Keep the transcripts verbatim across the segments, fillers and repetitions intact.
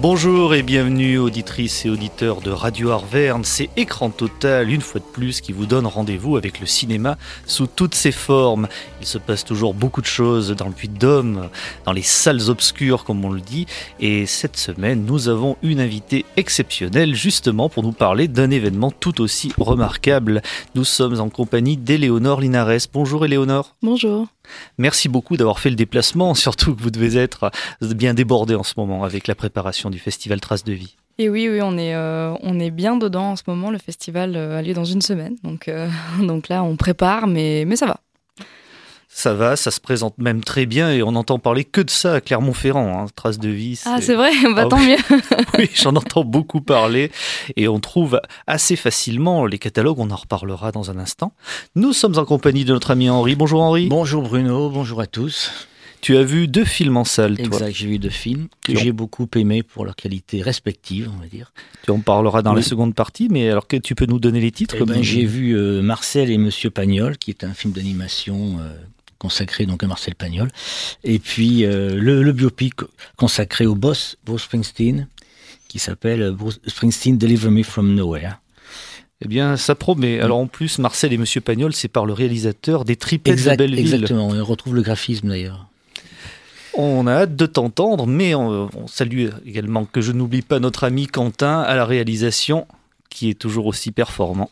Bonjour et bienvenue auditrices et auditeurs de Radio Arverne, c'est Écran Total, une fois de plus, qui vous donne rendez-vous avec le cinéma sous toutes ses formes. Il se passe toujours beaucoup de choses dans le Puy-de-Dôme, dans les salles obscures comme on le dit, et cette semaine nous avons une invitée exceptionnelle justement pour nous parler d'un événement tout aussi remarquable. Nous sommes en compagnie d'Éléonore Linares. Bonjour Éléonore. Bonjour. Merci beaucoup d'avoir fait le déplacement, surtout que vous devez être bien débordé en ce moment avec la préparation du festival Traces de Vie. Et oui, oui, on est, euh, on est bien dedans en ce moment. Le festival a lieu dans une semaine, donc, euh, donc là on prépare, mais, mais ça va. Ça va, ça se présente même très bien et on n'entend parler que de ça à Clermont-Ferrand. Hein. Traces de Vie. C'est... Ah, c'est vrai, bah, ah, tant oui. mieux. Oui, j'en entends beaucoup parler et on trouve assez facilement les catalogues. On en reparlera dans un instant. Nous sommes en compagnie de notre ami Henri. Bonjour Henri. Bonjour Bruno, bonjour à tous. Tu as vu deux films en salle, toi. Exact, j'ai vu deux films que tu j'ai en... beaucoup aimés pour leur qualité respective, on va dire. Tu en parleras dans oui. la seconde partie, mais alors que tu peux nous donner les titres eh comme ben, J'ai vu euh, Marcel et Monsieur Pagnol, qui est un film d'animation euh, consacré donc à Marcel Pagnol, et puis euh, le, le biopic consacré au boss Bruce Springsteen, qui s'appelle Bruce Springsteen Deliver Me From Nowhere. Eh bien, ça promet. Alors en plus, Marcel et Monsieur Pagnol, c'est par le réalisateur des Tripettes exact, de Belleville. Exactement, on retrouve le graphisme d'ailleurs. On a hâte de t'entendre, mais on, on salue également que je n'oublie pas notre ami Quentin à la réalisation, qui est toujours aussi performant.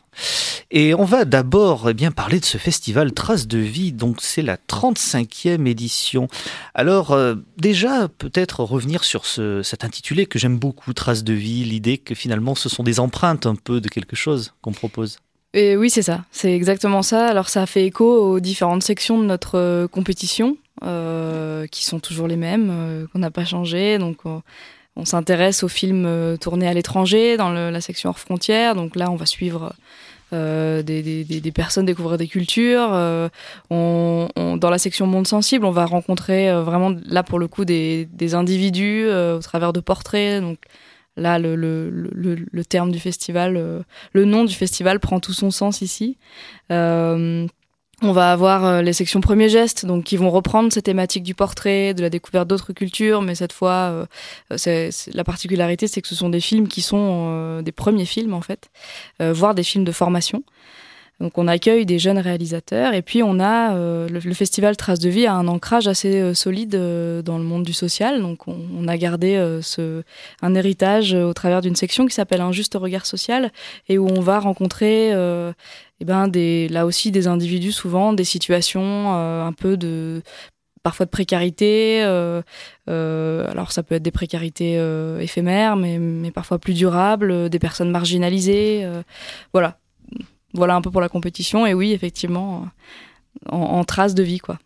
Et on va d'abord eh bien, parler de ce festival Traces de Vie, donc c'est la trente-cinquième édition. Alors euh, déjà, peut-être revenir sur ce, cet intitulé que j'aime beaucoup, Traces de Vie, l'idée que finalement ce sont des empreintes un peu de quelque chose qu'on propose. Et oui, c'est ça, c'est exactement ça. Alors ça a fait écho aux différentes sections de notre euh, compétition, euh, qui sont toujours les mêmes, euh, qu'on n'a pas changé. Donc on, on s'intéresse aux films euh, tournés à l'étranger, dans le, la section hors frontières. Donc là, on va suivre euh, des, des, des personnes, découvrir des cultures. Euh, on, on, dans la section monde sensible, on va rencontrer euh, vraiment, là pour le coup, des, des individus euh, au travers de portraits. Donc là, le, le, le, le terme du festival, euh, le nom du festival prend tout son sens ici. Euh, on va avoir euh, les sections premiers gestes, donc qui vont reprendre ces thématiques du portrait, de la découverte d'autres cultures, mais cette fois, euh, c'est, c'est, la particularité, c'est que ce sont des films qui sont euh, des premiers films en fait, euh, voire des films de formation. Donc on accueille des jeunes réalisateurs et puis on a euh, le, le festival Traces de Vie a un ancrage assez euh, solide euh, dans le monde du social. Donc on, on a gardé euh, ce, un héritage euh, au travers d'une section qui s'appelle Un juste regard social et où on va rencontrer euh, eh ben des, là aussi des individus souvent, des situations euh, un peu de parfois de précarité. Euh, euh, alors ça peut être des précarités euh, éphémères mais, mais parfois plus durables, euh, des personnes marginalisées. Euh, voilà. Voilà un peu pour la compétition, et oui, effectivement, en, en traces de vie, quoi.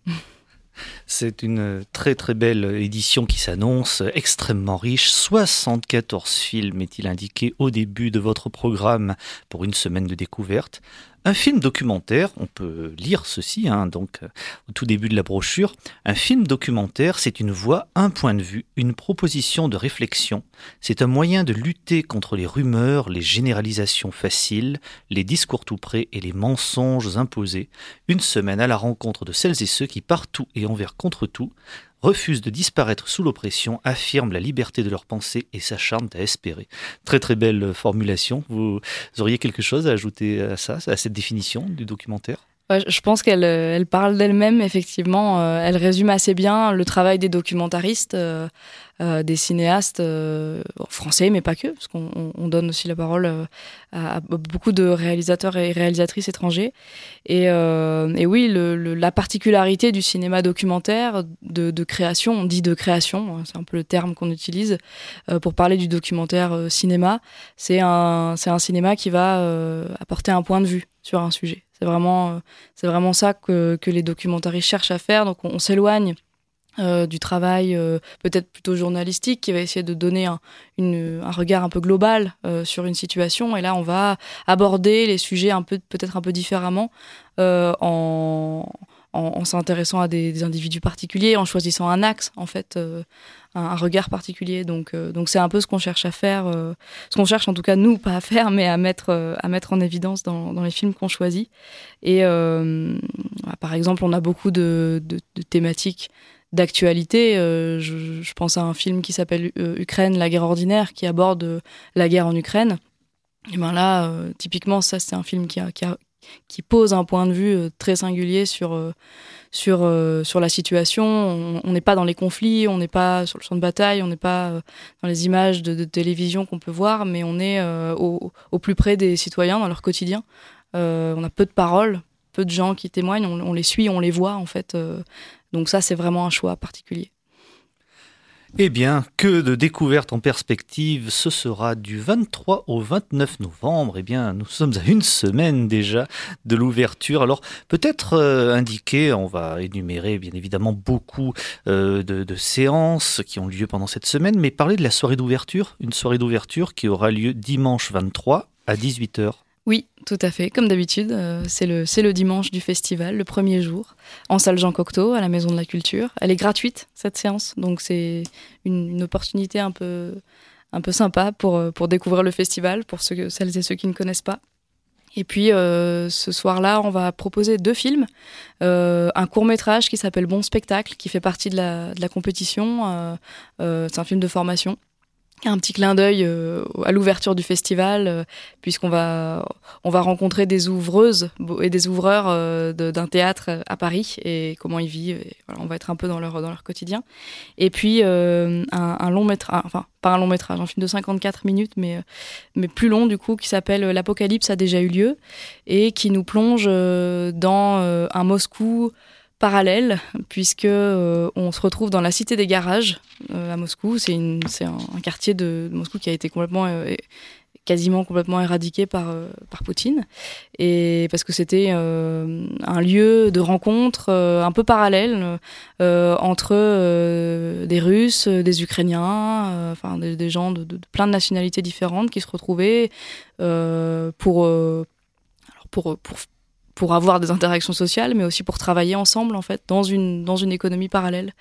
C'est une très très belle édition qui s'annonce, extrêmement riche. soixante-quatorze films est-il indiqué au début de votre programme pour une semaine de découverte. Un film documentaire, on peut lire ceci, hein, donc au tout début de la brochure. Un film documentaire, c'est une voix, un point de vue, une proposition de réflexion. C'est un moyen de lutter contre les rumeurs, les généralisations faciles, les discours tout près et les mensonges imposés. Une semaine à la rencontre de celles et ceux qui, partout et envers contre tout, refusent de disparaître sous l'oppression, affirment la liberté de leur pensée et s'acharnent à espérer. Très très belle formulation. Vous auriez quelque chose à ajouter à ça, à cette définition du documentaire ? Ouais, je pense qu'elle elle parle d'elle-même, effectivement. Euh, elle résume assez bien le travail des documentaristes, euh, euh, des cinéastes euh, français, mais pas que, parce qu'on on donne aussi la parole euh, à, à beaucoup de réalisateurs et réalisatrices étrangers. Et, euh, et oui, le, le, la particularité du cinéma documentaire, de, de création, on dit de création, c'est un peu le terme qu'on utilise euh, pour parler du documentaire euh, cinéma, c'est un, c'est un cinéma qui va euh, apporter un point de vue sur un sujet. C'est vraiment, c'est vraiment ça que, que les documentaristes cherchent à faire. Donc on, on s'éloigne euh, du travail euh, peut-être plutôt journalistique qui va essayer de donner un, une, un regard un peu global euh, sur une situation. Et là, on va aborder les sujets un peu, peut-être un peu différemment euh, en, en, en s'intéressant à des, des individus particuliers, en choisissant un axe, en fait, euh, un, un regard particulier. Donc, euh, donc c'est un peu ce qu'on cherche à faire, euh, ce qu'on cherche en tout cas nous, pas à faire, mais à mettre, euh, à mettre en évidence dans, dans les films qu'on choisit. Et euh, par exemple, on a beaucoup de, de, de thématiques d'actualité. Euh, je, je pense à un film qui s'appelle euh, Ukraine, la guerre ordinaire, qui aborde euh, la guerre en Ukraine. Et ben là, euh, typiquement, ça c'est un film qui, a, qui, a, qui pose un point de vue euh, très singulier sur, euh, sur, euh, sur la situation. On n'est pas dans les conflits, on n'est pas sur le champ de bataille, on n'est pas euh, dans les images de, de télévision qu'on peut voir, mais on est euh, au, au plus près des citoyens, dans leur quotidien. Euh, on a peu de paroles, peu de gens qui témoignent, on, on les suit, on les voit en fait. Euh, donc ça, c'est vraiment un choix particulier. Eh bien, que de découvertes en perspective, ce sera du vingt-trois au vingt-neuf novembre. Eh bien, nous sommes à une semaine déjà de l'ouverture. Alors, peut-être euh, indiquer, on va énumérer bien évidemment beaucoup euh, de, de séances qui ont lieu pendant cette semaine, mais parler de la soirée d'ouverture, une soirée d'ouverture qui aura lieu dimanche vingt-trois à dix-huit heures. Oui, tout à fait. Comme d'habitude, euh, c'est le, c'est le dimanche du festival, le premier jour, en salle Jean Cocteau, à la Maison de la Culture. Elle est gratuite, cette séance, donc c'est une, une opportunité un peu, un peu sympa pour, pour découvrir le festival, pour ceux, celles et ceux qui ne connaissent pas. Et puis, euh, ce soir-là, on va proposer deux films. Euh, un court-métrage qui s'appelle Bon Spectacle, qui fait partie de la, de la compétition. Euh, euh, c'est un film de formation. Un petit clin d'œil euh, à l'ouverture du festival, euh, puisqu'on va, on va rencontrer des ouvreuses et des ouvreurs euh, de, d'un théâtre à Paris et comment ils vivent. Et voilà, on va être un peu dans leur, dans leur quotidien. Et puis, euh, un, un long métrage, enfin, pas un long métrage, un film de cinquante-quatre minutes, mais, mais plus long du coup, qui s'appelle L'Apocalypse a déjà eu lieu et qui nous plonge euh, dans euh, un Moscou parallèle, puisque euh, on se retrouve dans la cité des garages euh, à Moscou. C'est, une, c'est un, un quartier de Moscou qui a été complètement, euh, quasiment complètement éradiqué par, euh, par Poutine, et parce que c'était euh, un lieu de rencontre euh, un peu parallèle euh, entre euh, des Russes, des Ukrainiens, euh, enfin des, des gens de, de, de plein de nationalités différentes qui se retrouvaient euh, pour, euh, alors pour, pour pour avoir des interactions sociales, mais aussi pour travailler ensemble, en fait, dans une, dans une économie parallèle.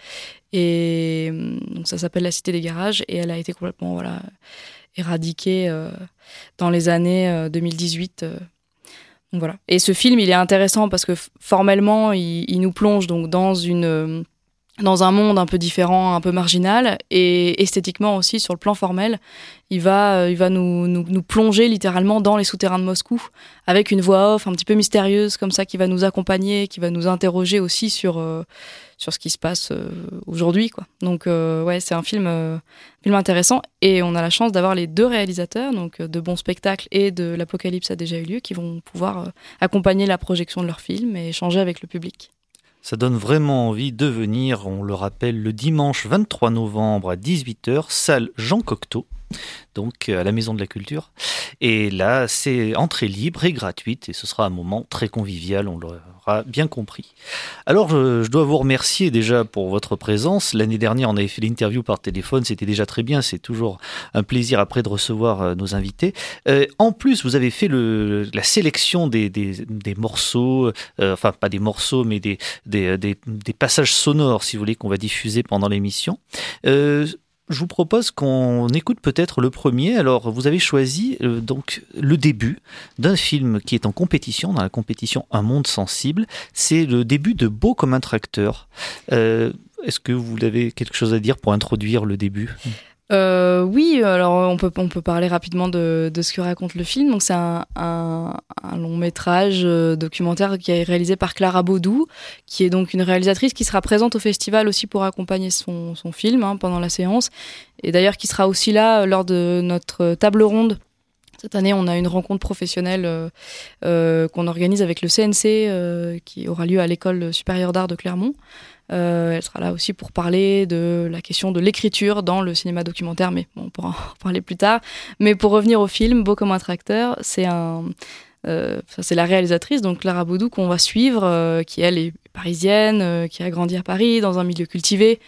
Et donc, ça s'appelle la Cité des Garages, et elle a été complètement, voilà, éradiquée euh, dans les années euh, deux mille dix-huit. Euh. Donc, voilà. Et ce film, il est intéressant parce que f- formellement, il, il nous plonge donc dans une... Euh, dans un monde un peu différent, un peu marginal, et esthétiquement aussi, sur le plan formel, il va, il va nous, nous, nous plonger littéralement dans les souterrains de Moscou, avec une voix off un petit peu mystérieuse, comme ça, qui va nous accompagner, qui va nous interroger aussi sur, euh, sur ce qui se passe euh, aujourd'hui, quoi. Donc, euh, ouais, c'est un film, euh, film intéressant, et on a la chance d'avoir les deux réalisateurs, donc de Bon Spectacle et de L'Apocalypse a déjà eu lieu, qui vont pouvoir euh, accompagner la projection de leur film et échanger avec le public. Ça donne vraiment envie de venir, on le rappelle, le dimanche vingt-trois novembre à dix-huit heures, salle Jean Cocteau, donc à la Maison de la Culture. Et là, c'est entrée libre et gratuite, et ce sera un moment très convivial, on l'aura bien compris. Alors, je, je dois vous remercier déjà pour votre présence. L'année dernière, on avait fait l'interview par téléphone, c'était déjà très bien, c'est toujours un plaisir après de recevoir euh, nos invités. Euh, en plus, vous avez fait le, la sélection des, des, des morceaux, euh, enfin pas des morceaux, mais des, des, des, des passages sonores, si vous voulez, qu'on va diffuser pendant l'émission. Euh, Je vous propose qu'on écoute peut-être le premier. Alors, vous avez choisi euh, donc le début d'un film qui est en compétition, dans la compétition Un monde sensible. C'est le début de Beau comme un tracteur. Euh, est-ce que vous avez quelque chose à dire pour introduire le début ? Euh, oui, alors on peut, on peut parler rapidement de, de ce que raconte le film. Donc c'est un, un, un long métrage euh, documentaire qui est réalisé par Clara Baudou, qui est donc une réalisatrice qui sera présente au festival aussi pour accompagner son, son film hein, pendant la séance, et d'ailleurs qui sera aussi là lors de notre table ronde. Cette année, on a une rencontre professionnelle euh, euh, qu'on organise avec le C N C, euh, qui aura lieu à l'École supérieure d'art de Clermont. Euh, elle sera là aussi pour parler de la question de l'écriture dans le cinéma documentaire, mais bon, on pourra en parler plus tard. Mais pour revenir au film, Beau comme un tracteur, c'est, un, euh, c'est la réalisatrice, donc Clara Baudou, qu'on va suivre, euh, qui elle est parisienne, euh, qui a grandi à Paris, dans un milieu cultivé,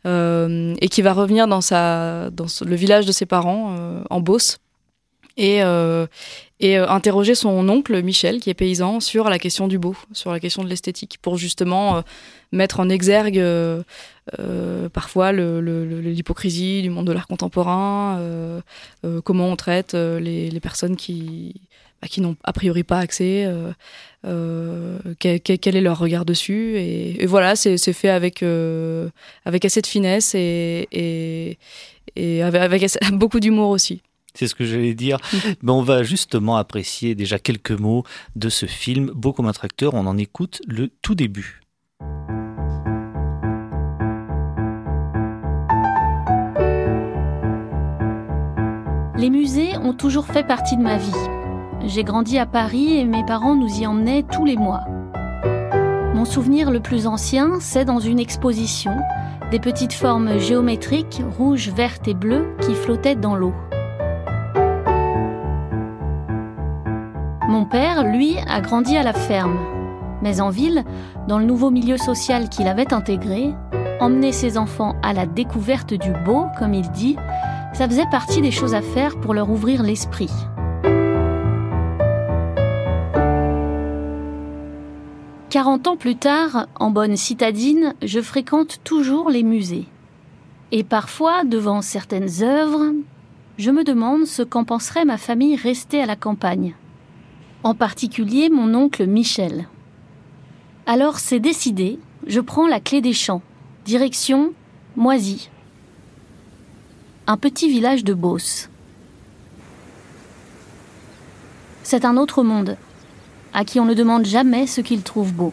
euh, et qui va revenir dans, sa, dans le village de ses parents, euh, en Beauce, et, euh, et euh, interroger son oncle Michel, qui est paysan, sur la question du beau, sur la question de l'esthétique, pour justement euh, mettre en exergue euh, euh, parfois le, le, le, l'hypocrisie du monde de l'art contemporain, euh, euh, comment on traite euh, les, les personnes qui, à qui n'ont a priori pas accès, euh, euh, quel, quel est leur regard dessus. Et, et voilà, c'est, c'est fait avec, euh, avec assez de finesse et, et, et avec, avec assez, beaucoup d'humour aussi. C'est ce que j'allais dire. Mais on va justement apprécier déjà quelques mots de ce film. Beau comme un tracteur, on en écoute le tout début. Les musées ont toujours fait partie de ma vie. J'ai grandi à Paris et mes parents nous y emmenaient tous les mois. Mon souvenir le plus ancien, c'est dans une exposition, des petites formes géométriques, rouges, vertes et bleues, qui flottaient dans l'eau. Mon père, lui, a grandi à la ferme. Mais en ville, dans le nouveau milieu social qu'il avait intégré, emmener ses enfants à la découverte du beau, comme il dit, ça faisait partie des choses à faire pour leur ouvrir l'esprit. quarante ans plus tard, en bonne citadine, je fréquente toujours les musées. Et parfois, devant certaines œuvres, je me demande ce qu'en penserait ma famille restée à la campagne. En particulier mon oncle Michel. Alors c'est décidé, je prends la clé des champs, direction Moisy. Un petit village de Beauce. C'est un autre monde, à qui on ne demande jamais ce qu'il trouve beau.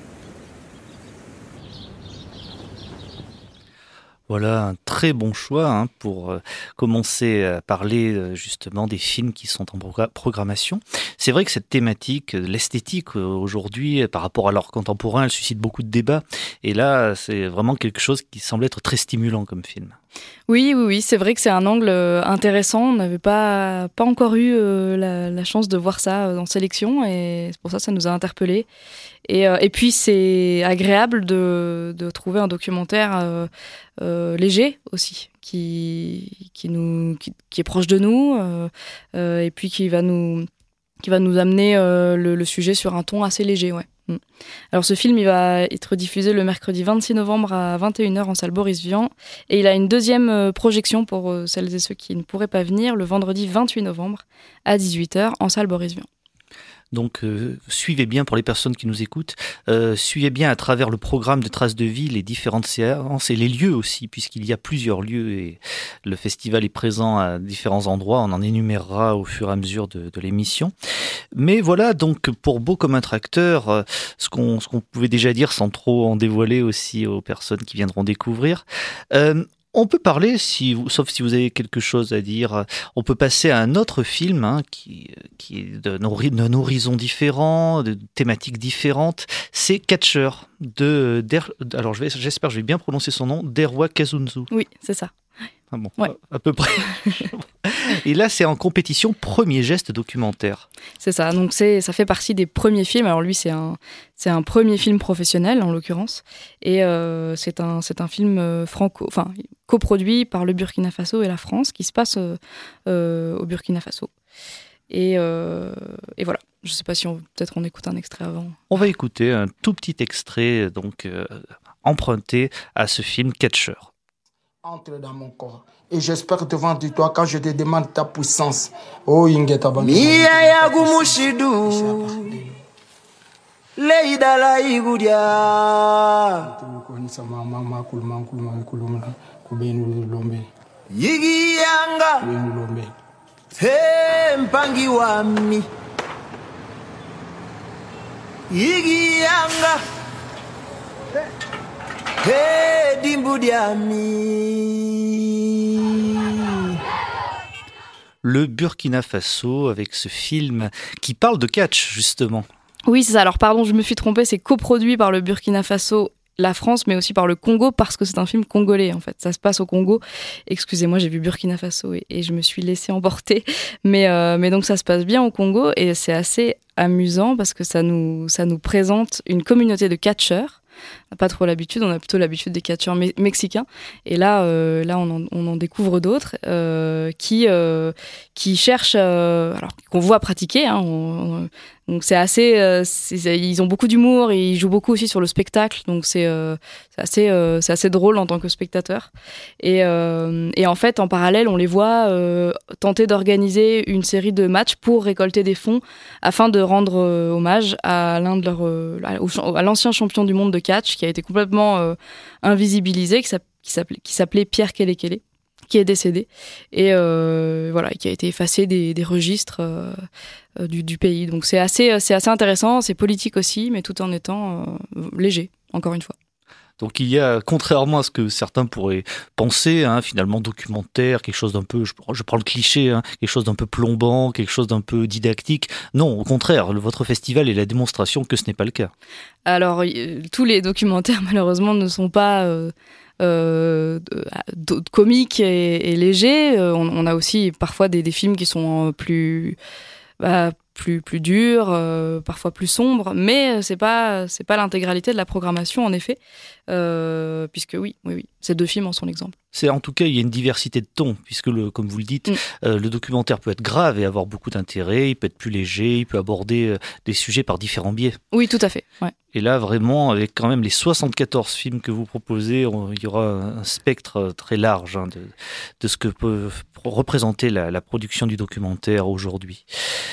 Voilà un très bon choix hein, pour euh, commencer à parler euh, justement des films qui sont en progr- programmation. C'est vrai que cette thématique, l'esthétique euh, aujourd'hui, par rapport à l'art contemporain, elle suscite beaucoup de débats. Et là, c'est vraiment quelque chose qui semble être très stimulant comme film. Oui, oui, oui, c'est vrai que c'est un angle intéressant. On n'avait pas, pas encore eu euh, la, la chance de voir ça en sélection et c'est pour ça que ça nous a interpellés. Et, euh, et puis c'est agréable de, de trouver un documentaire euh, euh, léger aussi, qui, qui, nous, qui, qui est proche de nous euh, euh, et puis qui va nous, qui va nous amener euh, le, le sujet sur un ton assez léger, ouais. Alors ce film il va être diffusé le mercredi vingt-six novembre à vingt et une heures en salle Boris Vian et il a une deuxième projection pour celles et ceux qui ne pourraient pas venir le vendredi vingt-huit novembre à dix-huit heures en salle Boris Vian. Donc euh, suivez bien pour les personnes qui nous écoutent, euh, suivez bien à travers le programme de Traces de Vie les différentes séances et les lieux aussi, puisqu'il y a plusieurs lieux et le festival est présent à différents endroits, on en énumérera au fur et à mesure de, de l'émission. Mais voilà, donc pour Beau comme un tracteur, euh, ce qu'on, ce qu'on pouvait déjà dire sans trop en dévoiler aussi aux personnes qui viendront découvrir, euh, on peut parler, si vous, sauf si vous avez quelque chose à dire, on peut passer à un autre film hein, qui, qui est d'un, d'un horizon différent, de thématiques différentes. C'est Catcher de, Der, alors je vais, j'espère que je vais bien prononcer son nom, Derwa Kazunzu. Oui, c'est ça. Ah bon, ouais. à, à peu près. Et là, c'est en compétition premier geste documentaire. C'est ça. Donc c'est, ça fait partie des premiers films. Alors lui, c'est un, c'est un premier film professionnel en l'occurrence, et euh, c'est un, c'est un film franco, enfin coproduit par le Burkina Faso et la France, qui se passe euh, euh, au Burkina Faso. Et, euh, et voilà. Je ne sais pas si on, peut-être on écoute un extrait avant. On va écouter un tout petit extrait donc euh, emprunté à ce film Catcher. Entre dans mon corps. Et j'espère devant de toi quand je te demande ta puissance. Oh, Ingeta Bantu. Mia ya gumushidu. Leida la igudia. Yigi yanga. He mpangi wami. Yigi yanga. Hey, le Burkina Faso avec ce film qui parle de catch justement. Oui, c'est ça. Alors pardon, je me suis trompée, c'est coproduit par le Burkina Faso, la France, mais aussi par le Congo parce que c'est un film congolais en fait. Ça se passe au Congo. Excusez-moi, j'ai vu Burkina Faso et, et je me suis laissée emporter. Mais, euh, mais donc ça se passe bien au Congo et c'est assez amusant parce que ça nous, ça nous présente une communauté de catcheurs. n'a pas trop l'habitude. On a plutôt l'habitude des catcheurs me- mexicains. Et là, euh, là, on en, on en découvre d'autres euh, qui euh, qui cherchent, euh, alors qu'on voit pratiquer. Hein, on, on, donc c'est assez, euh, c'est, ils ont beaucoup d'humour et ils jouent beaucoup aussi sur le spectacle. Donc c'est, euh, c'est assez, euh, c'est assez drôle en tant que spectateur. Et, euh, et en fait, en parallèle, on les voit euh, tenter d'organiser une série de matchs pour récolter des fonds afin de rendre euh, hommage à l'un de leurs, euh, à, à l'ancien champion du monde de catch qui a été complètement euh, invisibilisé, qui s'appelait, qui s'appelait, qui s'appelait Pierre Kelekele, qui est décédé et euh, voilà, qui a été effacé des, des registres euh, euh, du, du pays. Donc c'est assez, c'est assez intéressant, c'est politique aussi, mais tout en étant euh, léger, encore une fois. Donc il y a, contrairement à ce que certains pourraient penser, hein, finalement documentaire, quelque chose d'un peu, je, je prends le cliché, hein, quelque chose d'un peu plombant, quelque chose d'un peu didactique. Non, au contraire, le, votre festival est la démonstration que ce n'est pas le cas. Alors, y, tous les documentaires, malheureusement, ne sont pas euh, euh, de, de, comiques et, et légers. Euh, on, on a aussi parfois des, des films qui sont plus... Bah, plus plus dur, euh, parfois plus sombre, mais c'est pas c'est pas l'intégralité de la programmation en effet, euh, puisque oui oui oui ces deux films en sont l'exemple. C'est en tout cas il y a une diversité de tons puisque le comme vous le dites, mm. euh, le documentaire peut être grave et avoir beaucoup d'intérêt, il peut être plus léger, il peut aborder euh, des sujets par différents biais. Oui, tout à fait. Ouais. Et là vraiment avec quand même les soixante-quatorze films que vous proposez, on, il y aura un spectre très large hein, de de ce que peut représenter la, la production du documentaire aujourd'hui.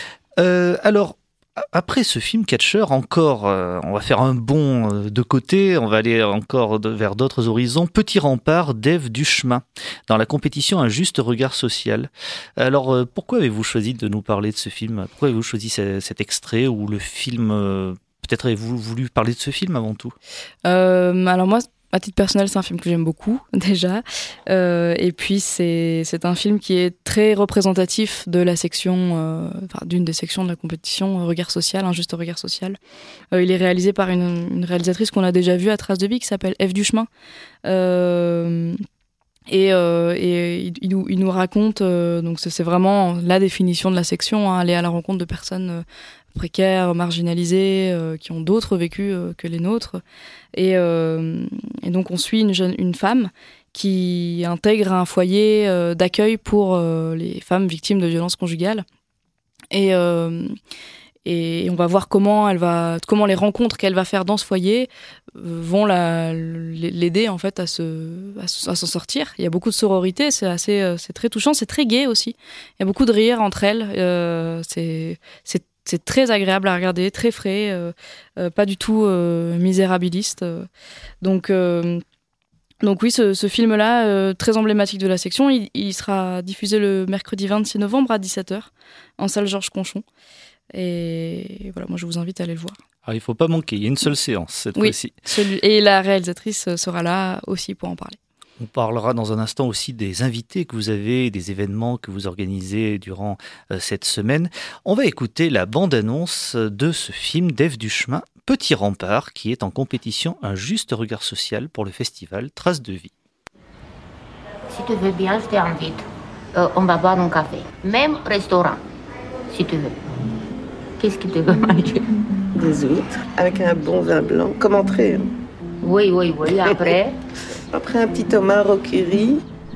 Euh, alors, après ce film Catcher, encore, euh, on va faire un bond euh, de côté, on va aller encore de, vers d'autres horizons. Petit rempart d'Ève Duchemin, dans la compétition Un juste regard social. Alors, euh, pourquoi avez-vous choisi de nous parler de ce film ? Pourquoi avez-vous choisi ce, cet extrait ou le film euh, peut-être avez-vous voulu parler de ce film avant tout ? euh, Alors moi, à titre personnel, c'est un film que j'aime beaucoup, déjà. Euh, et puis, c'est, c'est un film qui est très représentatif de la section, euh, enfin, d'une des sections de la compétition, Regard social, Un juste regard social. Euh, il est réalisé par une, une réalisatrice qu'on a déjà vue à Traces de Vie, qui s'appelle Ève Duchemin. Euh, et, euh, et il, il, nous, il nous raconte, euh, donc c'est, c'est vraiment la définition de la section, hein, aller à la rencontre de personnes euh, précaires, marginalisés, euh, qui ont d'autres vécus euh, que les nôtres. Et, euh, et donc on suit une, jeune, une femme qui intègre un foyer euh, d'accueil pour euh, les femmes victimes de violences conjugales. Et, euh, et on va voir comment, elle va, comment les rencontres qu'elle va faire dans ce foyer vont la, l'aider en fait à, se, à, à s'en sortir. Il y a beaucoup de sororité, c'est, assez, c'est très touchant, c'est très gai aussi. Il y a beaucoup de rire entre elles. Euh, c'est, c'est C'est très agréable à regarder, très frais, euh, euh, pas du tout euh, misérabiliste. Euh. Donc, euh, donc oui, ce, ce film-là, euh, très emblématique de la section, il, il sera diffusé le mercredi vingt-six novembre à dix-sept heures en salle Georges Conchon. Et voilà, moi je vous invite à aller le voir. Ah, il ne faut pas manquer, il y a une seule séance cette oui, fois-ci. Celui, et la réalisatrice sera là aussi pour en parler. On parlera dans un instant aussi des invités que vous avez, des événements que vous organisez durant euh, cette semaine. On va écouter la bande-annonce de ce film d'Ève Duchemin, Petit rempart, qui est en compétition Un juste regard social pour le festival Traces de Vie. Si tu veux bien, je t'invite. Euh, on va boire un café. Même restaurant, si tu veux. Qu'est-ce que tu veux manger ? Des huîtres, avec un bon vin blanc, comme entrée. Hein. Oui, oui, oui, après... Après un petit homard au curry.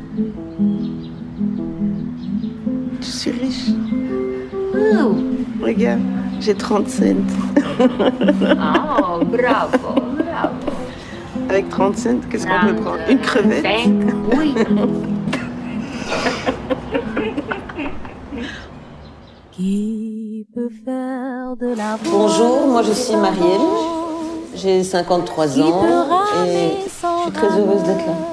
Je suis riche. Oh. Regarde, j'ai trente cents. Oh, bravo, bravo. Avec trente cents, qu'est-ce qu'on peut prendre ? Une crevette ? cinq, oui. Qui peut faire de la Bonjour, moi je suis Marielle. J'ai cinquante-trois ans et je suis très heureuse d'être là.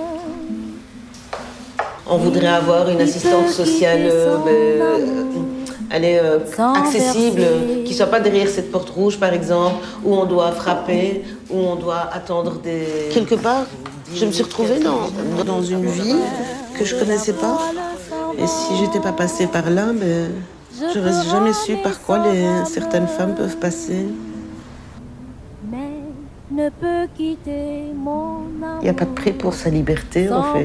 On voudrait avoir une assistante sociale euh, ben, elle est, euh, accessible, qui ne soit pas derrière cette porte rouge par exemple, où on doit frapper, où on doit attendre des... Quelque part, je me suis retrouvée dans, dans une vie que je ne connaissais pas. Et si je n'étais pas passée par là, ben, je n'aurais jamais su par quoi les, certaines femmes peuvent passer. Ne peut quitter mon amour. Il n'y a pas de prix pour sa liberté, en fait.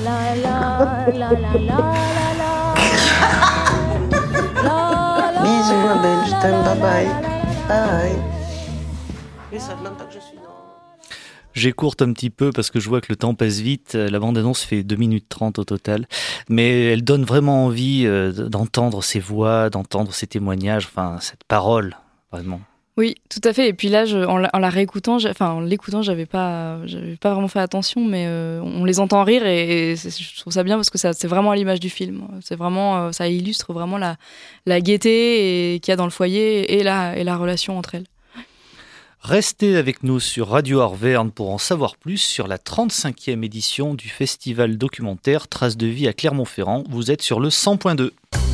Bisous. time, bye bye. Bye. Oui, ça fait longtemps que je suis dans... J'écourte un petit peu parce que je vois que le temps passe vite. La bande-annonce fait deux minutes trente au total. Mais elle donne vraiment envie d'entendre ces voix, d'entendre ces témoignages, enfin, cette parole, vraiment. Oui, tout à fait. Et puis là, je, en, la, en la réécoutant, enfin, en l'écoutant, j'avais pas, j'avais pas vraiment fait attention, mais euh, on les entend rire et, et je trouve ça bien parce que ça, c'est vraiment à l'image du film. C'est vraiment, ça illustre vraiment la, la gaieté et, qu'il y a dans le foyer et la, et la relation entre elles. Restez avec nous sur Radio Arverne pour en savoir plus sur la trente-cinquième édition du festival documentaire Traces de vie à Clermont-Ferrand. Vous êtes sur le cent point deux.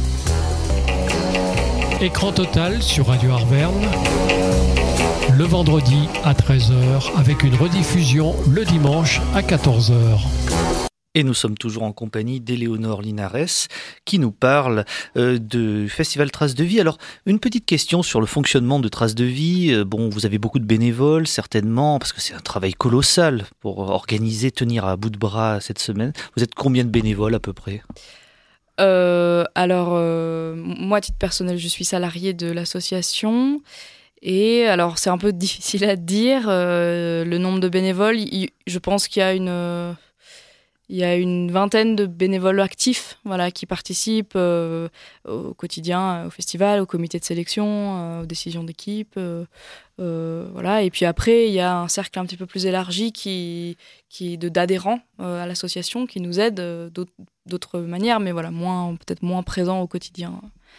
Écran total sur Radio Arverne, le vendredi à treize heures avec une rediffusion le dimanche à quatorze heures. Et nous sommes toujours en compagnie d'Éléonore Linares qui nous parle euh, du festival Traces de vie. Alors, une petite question sur le fonctionnement de Traces de vie. Euh, bon, vous avez beaucoup de bénévoles, certainement, parce que c'est un travail colossal pour organiser, tenir à bout de bras cette semaine. Vous êtes combien de bénévoles à peu près ? euh, Alors, euh, moi, à titre personnel, je suis salariée de l'association. Et alors, c'est un peu difficile à dire. Euh, le nombre de bénévoles, il, je pense qu'il y a une... Euh, Il y a une vingtaine de bénévoles actifs, voilà, qui participent euh, au quotidien, au festival, au comité de sélection, euh, aux décisions d'équipe, euh, euh, voilà. Et puis après, il y a un cercle un petit peu plus élargi qui, qui de d'adhérents euh, à l'association qui nous aident euh, d'autres, d'autres manières, mais voilà, moins peut-être moins présents au quotidien.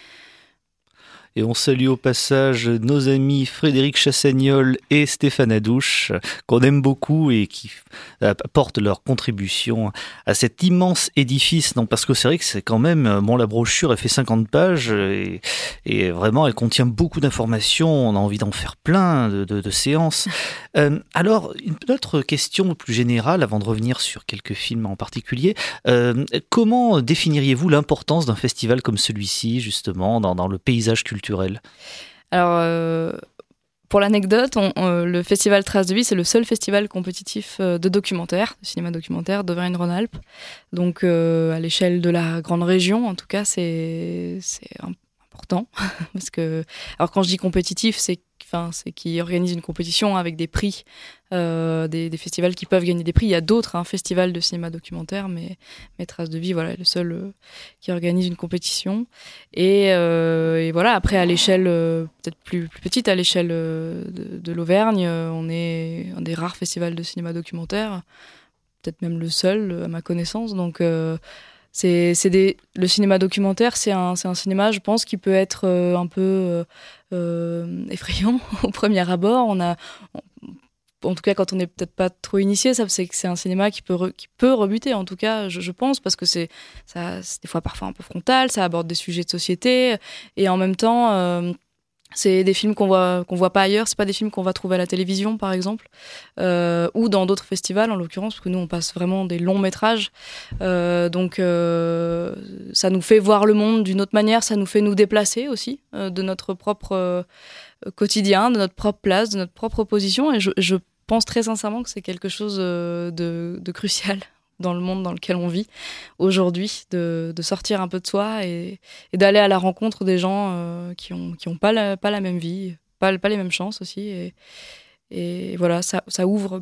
Et on salue au passage nos amis Frédéric Chassagnol et Stéphane Adouche, qu'on aime beaucoup et qui apportent leur contribution à cet immense édifice. Non, parce que c'est vrai que c'est quand même, bon, la brochure, elle fait cinquante pages et, et vraiment, elle contient beaucoup d'informations. On a envie d'en faire plein de, de, de séances. Euh, alors, une autre question plus générale, avant de revenir sur quelques films en particulier. Euh, comment définiriez-vous l'importance d'un festival comme celui-ci, justement, dans, dans le paysage culturel ? Alors, euh, pour l'anecdote, on, on, le festival Traces de vie, c'est le seul festival compétitif euh, de documentaire, de cinéma documentaire d'Auvergne-Rhône-Alpes. Donc, euh, à l'échelle de la grande région, en tout cas, c'est, c'est important. Parce que, alors, quand je dis compétitif, c'est Enfin, c'est qui organise une compétition avec des prix, euh, des, des festivals qui peuvent gagner des prix. Il y a d'autres hein, festivals de cinéma documentaire, mais, mais Traces de vie, voilà, est le seul euh, qui organise une compétition. Et, euh, et voilà, après, à l'échelle euh, peut-être plus, plus petite, à l'échelle euh, de, de l'Auvergne, euh, on est un des rares festivals de cinéma documentaire, peut-être même le seul à ma connaissance. Donc, euh, c'est, c'est des, le cinéma documentaire, c'est un, c'est un cinéma, je pense, qui peut être euh, un peu euh, euh, effrayant au premier abord. On a, on, en tout cas, quand on n'est peut-être pas trop initié, ça, c'est que c'est un cinéma qui peut, re, qui peut rebuter, en tout cas, je, je pense, parce que c'est, ça, c'est des fois parfois un peu frontal, ça aborde des sujets de société, et en même temps... Euh, c'est des films qu'on voit qu'on voit pas ailleurs, c'est pas des films qu'on va trouver à la télévision par exemple, euh, ou dans d'autres festivals en l'occurrence, parce que nous on passe vraiment des longs métrages, euh, donc euh, ça nous fait voir le monde d'une autre manière, ça nous fait nous déplacer aussi euh, de notre propre euh, quotidien, de notre propre place, de notre propre position, et je, je pense très sincèrement que c'est quelque chose de, de crucial dans le monde dans lequel on vit aujourd'hui, de, de sortir un peu de soi et, et d'aller à la rencontre des gens euh, qui ont qui ont pas la, pas la même vie, pas, pas les mêmes chances aussi. Et, et voilà, ça, ça ouvre.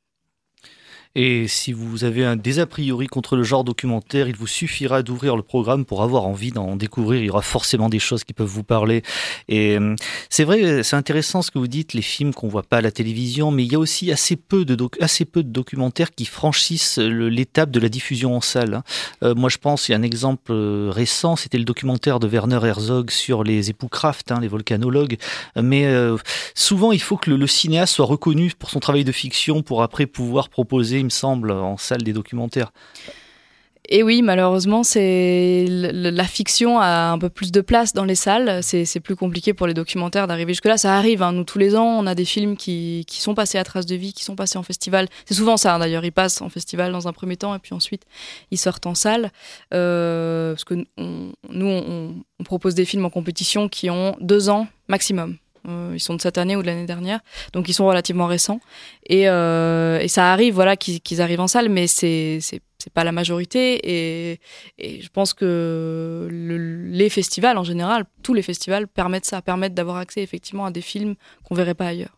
Et si vous avez un des a priori contre le genre documentaire, il vous suffira d'ouvrir le programme pour avoir envie d'en découvrir. Il y aura forcément des choses qui peuvent vous parler. Et c'est vrai, c'est intéressant ce que vous dites, les films qu'on voit pas à la télévision, mais il y a aussi assez peu de, doc- assez peu de documentaires qui franchissent le, l'étape de la diffusion en salle. Euh, moi, je pense, il y a un exemple récent, c'était le documentaire de Werner Herzog sur les époux Kraft, hein, les volcanologues. Mais euh, souvent, il faut que le, le cinéaste soit reconnu pour son travail de fiction pour après pouvoir proposer, il me semble, en salle des documentaires. Et oui, malheureusement, c'est la fiction a un peu plus de place dans les salles. C'est, c'est plus compliqué pour les documentaires d'arriver jusque-là. Ça arrive, hein. Nous, tous les ans, on a des films qui, qui sont passés à Traces de vie, qui sont passés en festival. C'est souvent ça, hein, d'ailleurs. Ils passent en festival dans un premier temps et puis ensuite, ils sortent en salle. Euh, parce que on, nous, on, on propose des films en compétition qui ont deux ans maximum. Euh, ils sont de cette année ou de l'année dernière, donc ils sont relativement récents. Et, euh, et ça arrive, voilà, qu'ils, qu'ils arrivent en salle, mais c'est, c'est, c'est pas la majorité et, et je pense que le, les festivals en général, tous les festivals permettent ça, permettent d'avoir accès effectivement à des films qu'on verrait pas ailleurs.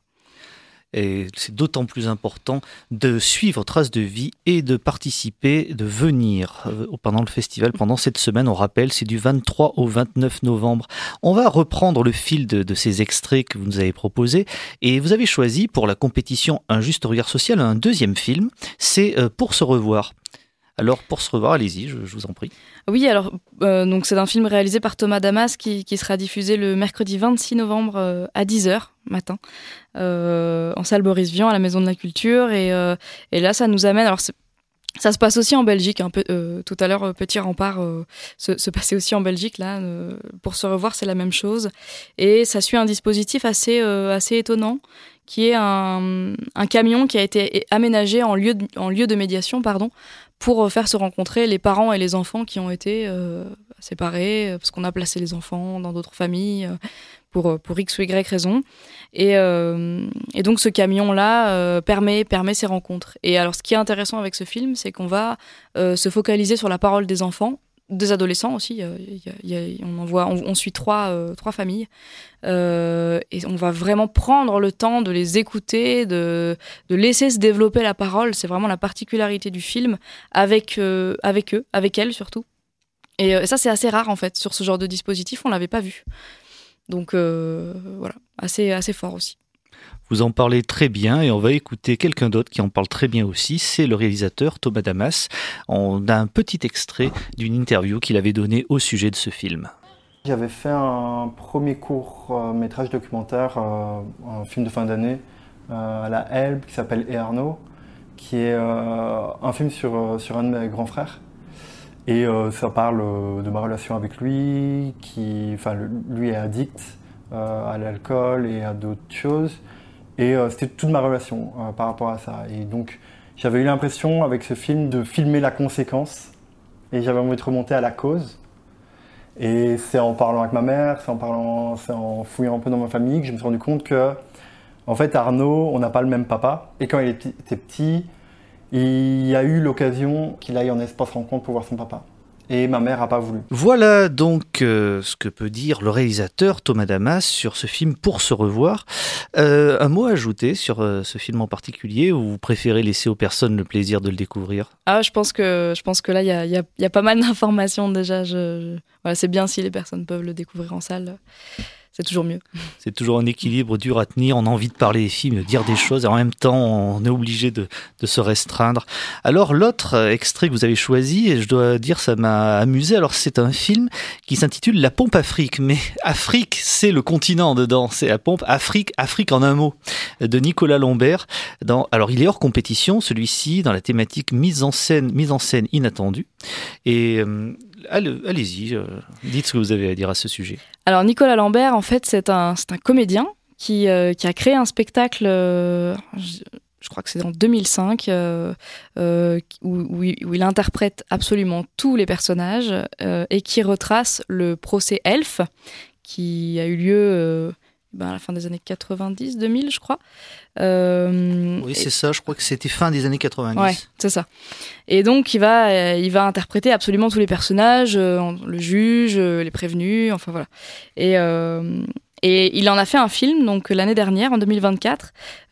Et c'est d'autant plus important de suivre Traces de vie et de participer, de venir pendant le festival, pendant cette semaine. On rappelle, c'est du vingt-trois au vingt-neuf novembre. On va reprendre le fil de, de ces extraits que vous nous avez proposés. Et vous avez choisi pour la compétition Un juste regard social un deuxième film. C'est Pour se revoir. Alors, Pour se revoir, allez-y, je, je vous en prie. Oui, alors, euh, donc c'est un film réalisé par Thomas Damas qui, qui sera diffusé le mercredi vingt-six novembre euh, à dix heures matin euh, en salle Boris Vian à la Maison de la Culture. Et, euh, et là, ça nous amène... Alors, c'est, ça se passe aussi en Belgique. Hein, peu, euh, tout à l'heure, Petit Rempart euh, se, se passait aussi en Belgique. Là, euh, Pour se revoir, c'est la même chose. Et ça suit un dispositif assez, euh, assez étonnant qui est un, un camion qui a été aménagé en lieu de, en lieu de médiation, pardon, pour faire se rencontrer les parents et les enfants qui ont été euh, séparés, parce qu'on a placé les enfants dans d'autres familles, pour, pour X ou Y raison. Et, euh, et donc ce camion-là euh, permet, permet ces rencontres. Et alors ce qui est intéressant avec ce film, c'est qu'on va euh, se focaliser sur la parole des enfants, des adolescents aussi. Il y a, il y a, on, en voit, on, on suit trois, euh, trois familles. Euh, et on va vraiment prendre le temps de les écouter, de, de laisser se développer la parole. C'est vraiment la particularité du film avec, euh, avec eux, avec elles surtout. Et, et ça, c'est assez rare en fait. Sur ce genre de dispositif, on ne l'avait pas vu. Donc euh, voilà, assez, assez fort aussi. Vous en parlez très bien et on va écouter quelqu'un d'autre qui en parle très bien aussi, c'est le réalisateur Thomas Damas. On a un petit extrait d'une interview qu'il avait donnée au sujet de ce film. J'avais fait un premier court euh, métrage documentaire, euh, un film de fin d'année, euh, à la Elbe, qui s'appelle Et Arnaud, qui est euh, un film sur, euh, sur un de mes grands frères. Et euh, ça parle euh, de ma relation avec lui, qui, enfin, lui est addict euh, à l'alcool et à d'autres choses. Et euh, c'était toute ma relation euh, par rapport à ça. Et donc, j'avais eu l'impression, avec ce film, de filmer la conséquence. Et j'avais envie de remonter à la cause. Et c'est en parlant avec ma mère, c'est en, parlant, c'est en fouillant un peu dans ma famille que je me suis rendu compte que, en fait, Arnaud, on n'a pas le même papa. Et quand il était petit, il a eu l'occasion qu'il aille en espace rencontre pour voir son papa. Et ma mère n'a pas voulu. Voilà donc euh, ce que peut dire le réalisateur Thomas Damas sur ce film Pour se revoir. Euh, un mot à ajouter sur euh, ce film en particulier, ou vous préférez laisser aux personnes le plaisir de le découvrir ? Ah, je pense que, je pense que là, il y a, y a, y a pas mal d'informations déjà. Je, je... Voilà, c'est bien si les personnes peuvent le découvrir en salle. C'est toujours mieux. C'est toujours un équilibre dur à tenir. On a envie de parler des films, de dire des choses, et en même temps, on est obligé de, de se restreindre. Alors, l'autre extrait que vous avez choisi, et je dois dire, ça m'a amusé. Alors, c'est un film qui s'intitule La Pompe Afrique. Mais Afrique, c'est le continent dedans. C'est la pompe Afrique, Afrique en un mot, de Nicolas Lambert. Dans, alors, il est hors compétition, celui-ci, dans la thématique mise en scène, mise en scène inattendue. Et euh, allez, allez-y, euh, dites ce que vous avez à dire à ce sujet. Alors Nicolas Lambert, en fait, c'est un, c'est un comédien qui, euh, qui a créé un spectacle, euh, je, je crois que c'est en deux mille cinq, euh, euh, où, où, il, où il interprète absolument tous les personnages euh, et qui retrace le procès Elf, qui a eu lieu euh, ben à la fin des années quatre-vingt-dix, deux mille, je crois. Euh, oui, c'est et... ça, je crois que c'était fin des années quatre-vingt-dix. Ouais, c'est ça. Et donc, il va, euh, il va interpréter absolument tous les personnages, euh, le juge, euh, les prévenus, enfin voilà. Et, euh, et il en a fait un film, donc l'année dernière, en deux mille vingt-quatre,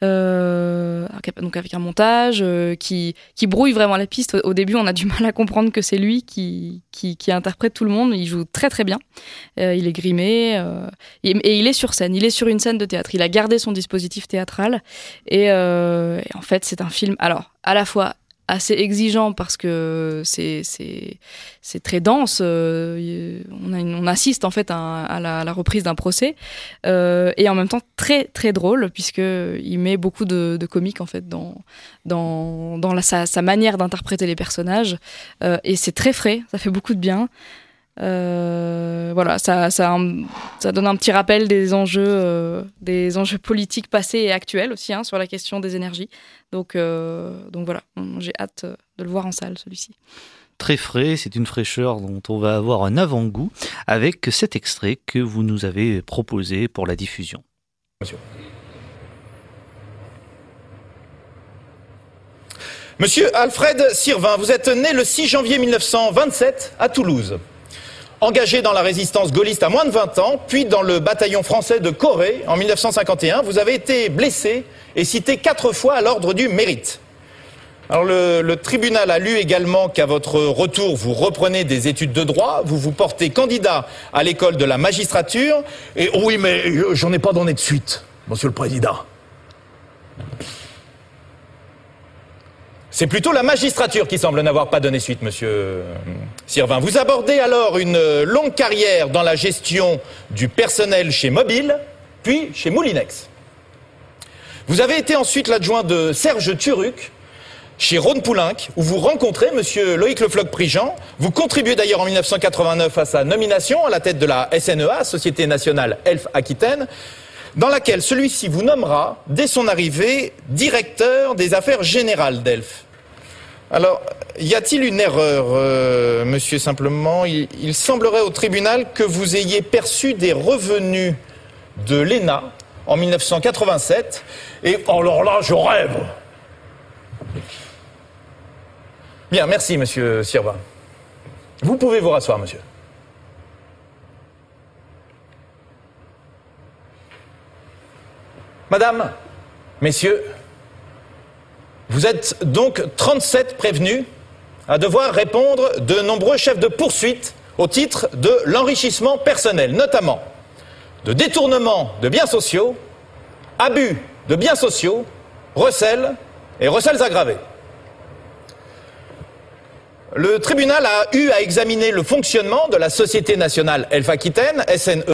euh, donc avec un montage euh, qui, qui brouille vraiment la piste. Au début, on a du mal à comprendre que c'est lui qui, qui, qui interprète tout le monde. Il joue très très bien. Euh, il est grimé euh, et, et il est sur scène. Il est sur une scène de théâtre. Il a gardé son dispositif théâtral. Et, euh, et en fait, c'est un film, alors, à la fois assez exigeant parce que c'est c'est c'est très dense. Euh, on a une, on assiste en fait à, à, la, à la reprise d'un procès euh, et en même temps très très drôle puisque il met beaucoup de, de comique en fait dans dans dans la, sa, sa manière d'interpréter les personnages euh, et c'est très frais. Ça fait beaucoup de bien. Euh, voilà, ça, ça, ça donne un petit rappel des enjeux, euh, des enjeux politiques passés et actuels aussi, hein, sur la question des énergies. Donc, euh, donc voilà, j'ai hâte de le voir en salle, celui-ci. Très frais, c'est une fraîcheur dont on va avoir un avant-goût avec cet extrait que vous nous avez proposé pour la diffusion. Monsieur Alfred Sirvin, vous êtes né le six janvier mille neuf cent vingt-sept à Toulouse. Engagé dans la résistance gaulliste à moins de vingt ans, puis dans le bataillon français de Corée en mille neuf cent cinquante et un, vous avez été blessé et cité quatre fois à l'ordre du mérite. Alors le, le tribunal a lu également qu'à votre retour, vous reprenez des études de droit, vous vous portez candidat à l'école de la magistrature, et oh oui, mais j'en ai pas donné de suite, monsieur le président. C'est plutôt la magistrature qui semble n'avoir pas donné suite, monsieur Sirvin. Vous abordez alors une longue carrière dans la gestion du personnel chez Mobile, puis chez Moulinex. Vous avez été ensuite l'adjoint de Serge Turuc, chez Rhône-Poulenc, où vous rencontrez monsieur Loïc Le Floch-Prigent. Vous contribuez d'ailleurs en mille neuf cent quatre-vingt-neuf à sa nomination à la tête de la S N E A, Société Nationale Elf Aquitaine, dans laquelle celui-ci vous nommera, dès son arrivée, directeur des affaires générales d'Elf. Alors, y a-t-il une erreur, euh, monsieur, simplement il, il semblerait au tribunal que vous ayez perçu des revenus de l'E N A en mille neuf cent quatre-vingt-sept, et alors là, je rêve. Bien, merci, monsieur Sirvin. Vous pouvez vous rasseoir, monsieur. Madame, messieurs, vous êtes donc trente-sept prévenus à devoir répondre de nombreux chefs de poursuite au titre de l'enrichissement personnel, notamment de détournement de biens sociaux, abus de biens sociaux, recels et recels aggravés. Le tribunal a eu à examiner le fonctionnement de la Société Nationale Elf Aquitaine, S N E.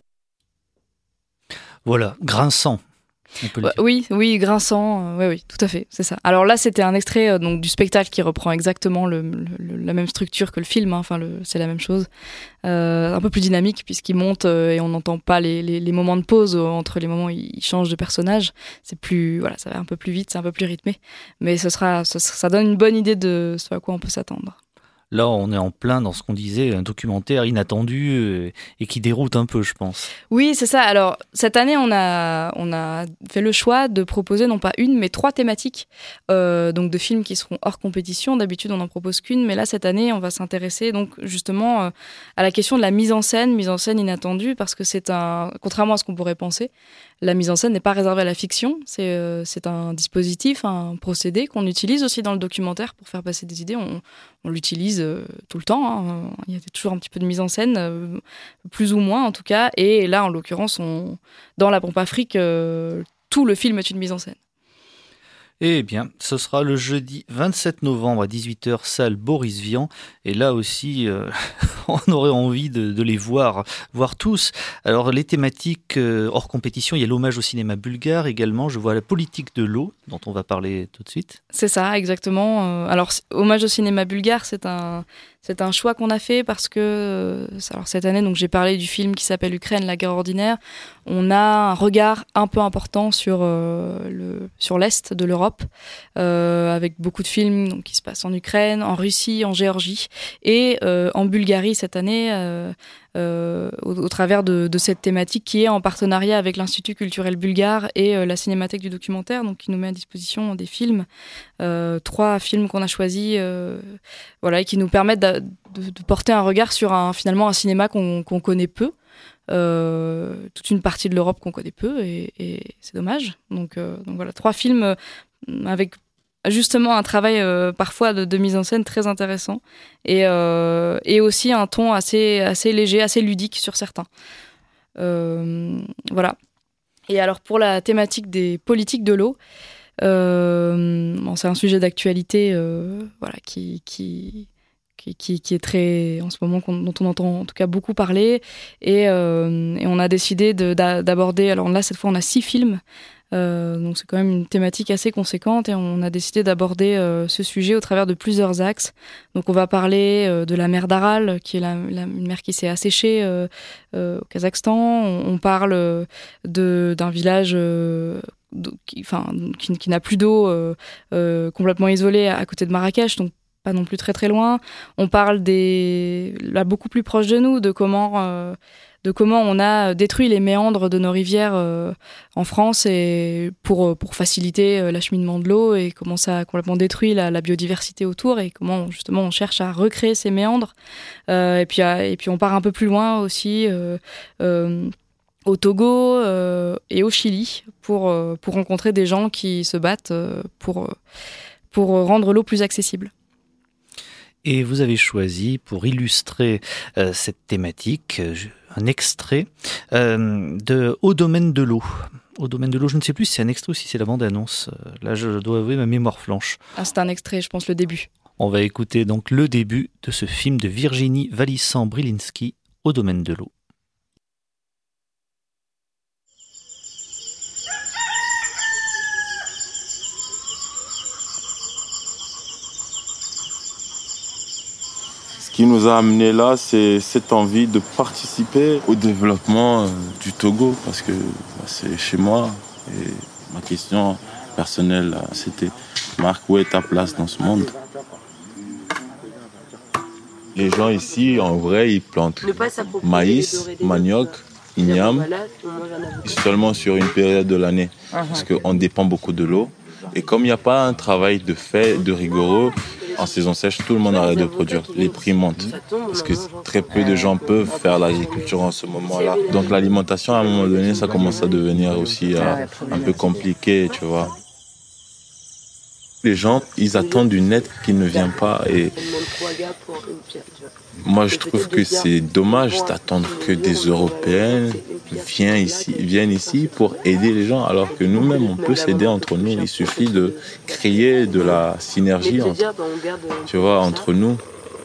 Voilà, grinçant. Bah, oui, oui, grinçant, euh, oui, oui, tout à fait, c'est ça. Alors là, c'était un extrait euh, donc du spectacle qui reprend exactement le, le, la même structure que le film. Hein, enfin, le, c'est la même chose, euh, un peu plus dynamique puisqu'il monte euh, et on n'entend pas les, les, les moments de pause euh, entre les moments où il change de personnage. C'est plus, voilà, ça va un peu plus vite, c'est un peu plus rythmé, mais ce sera, ce, ça donne une bonne idée de ce à quoi on peut s'attendre. Là, on est en plein dans ce qu'on disait, un documentaire inattendu euh, et qui déroute un peu, je pense. Oui, c'est ça. Alors, cette année, on a, on a fait le choix de proposer non pas une, mais trois thématiques euh, donc de films qui seront hors compétition. D'habitude, on n'en propose qu'une, mais là, cette année, on va s'intéresser donc justement euh, à la question de la mise en scène, mise en scène inattendue, parce que c'est un, contrairement à ce qu'on pourrait penser, la mise en scène n'est pas réservée à la fiction. C'est, euh, c'est un dispositif, un procédé qu'on utilise aussi dans le documentaire pour faire passer des idées. On, on l'utilise euh, tout le temps. Hein. Il y a toujours un petit peu de mise en scène, euh, plus ou moins en tout cas. Et là, en l'occurrence, on, dans La Pompe Afrique, euh, tout le film est une mise en scène. Eh bien, ce sera le jeudi vingt-sept novembre à dix-huit heures, salle Boris Vian. Et là aussi, euh, on aurait envie de, de les voir, voir tous. Alors, les thématiques euh, hors compétition, il y a l'hommage au cinéma bulgare également. Je vois la politique de l'eau, dont on va parler tout de suite. C'est ça, exactement. Alors, hommage au cinéma bulgare, c'est un... C'est un choix qu'on a fait parce que alors cette année, donc j'ai parlé du film qui s'appelle Ukraine, la guerre ordinaire. On a un regard un peu important sur euh, le sur l'est de l'Europe, euh, avec beaucoup de films donc qui se passent en Ukraine, en Russie, en Géorgie et euh, en Bulgarie cette année. Euh, Euh, au, au travers de, de cette thématique qui est en partenariat avec l'Institut culturel bulgare et euh, la Cinémathèque du documentaire, donc qui nous met à disposition des films, euh, trois films qu'on a choisis, euh, voilà, et qui nous permettent de, de, de porter un regard sur un, finalement un cinéma qu'on, qu'on connaît peu, euh, toute une partie de l'Europe qu'on connaît peu, et, et c'est dommage. Donc, euh, donc voilà, trois films euh, avec justement un travail euh, parfois de, de mise en scène très intéressant et, euh, et aussi un ton assez, assez léger, assez ludique sur certains. Euh, voilà. Et alors pour la thématique des politiques de l'eau, euh, bon, c'est un sujet d'actualité euh, voilà, qui, qui, qui, qui, qui est très, en ce moment, dont on entend en tout cas beaucoup parler. Et, euh, et on a décidé de, d'aborder, alors là cette fois on a six films. Euh, donc c'est quand même une thématique assez conséquente et on a décidé d'aborder euh, ce sujet au travers de plusieurs axes. Donc on va parler euh, de la mer d'Aral, qui est la, la, une mer qui s'est asséchée euh, euh, au Kazakhstan. On, on parle euh, de, d'un village euh, qui, enfin, qui, qui n'a plus d'eau, euh, euh, complètement isolé à, à côté de Marrakech, donc pas non plus très très loin. On parle des, là beaucoup plus proche de nous, de comment... Euh, de comment on a détruit les méandres de nos rivières euh, en France et pour, pour faciliter euh, l'acheminement de l'eau et comment ça a complètement détruit la, la biodiversité autour et comment justement on cherche à recréer ces méandres. Euh, et, puis, et puis on part un peu plus loin aussi euh, euh, au Togo euh, et au Chili pour, euh, pour rencontrer des gens qui se battent euh, pour, pour rendre l'eau plus accessible. Et vous avez choisi, pour illustrer euh, cette thématique, euh, un extrait euh, de Au domaine de l'eau. Au domaine de l'eau, je ne sais plus si c'est un extrait ou si c'est la bande-annonce. Là, je dois avouer ma mémoire flanche. Ah, c'est un extrait, je pense, le début. On va écouter donc le début de ce film de Virginie Valissant-Brilinski, Au domaine de l'eau. Ce qui nous a amené là, c'est cette envie de participer au développement du Togo, parce que c'est chez moi. Et ma question personnelle, c'était « Marc, où est ta place dans ce monde ?» Les gens ici, en vrai, ils plantent maïs, manioc, igname, seulement sur une période de l'année, parce qu'on dépend beaucoup de l'eau. Et comme il n'y a pas un travail de fait, de rigoureux, en saison sèche, tout le monde arrête de produire. Les prix montent. Parce que très peu de gens peuvent faire l'agriculture en ce moment-là. Donc l'alimentation, à un moment donné, ça commence à devenir aussi euh, un peu compliqué, tu vois. Les gens, ils attendent une aide qui ne vient pas. Et moi, je trouve que c'est dommage d'attendre que des Européens viennent ici, viennent ici pour aider les gens, alors que nous-mêmes, on peut s'aider entre nous. Il suffit de créer de la synergie, entre, tu vois, entre nous.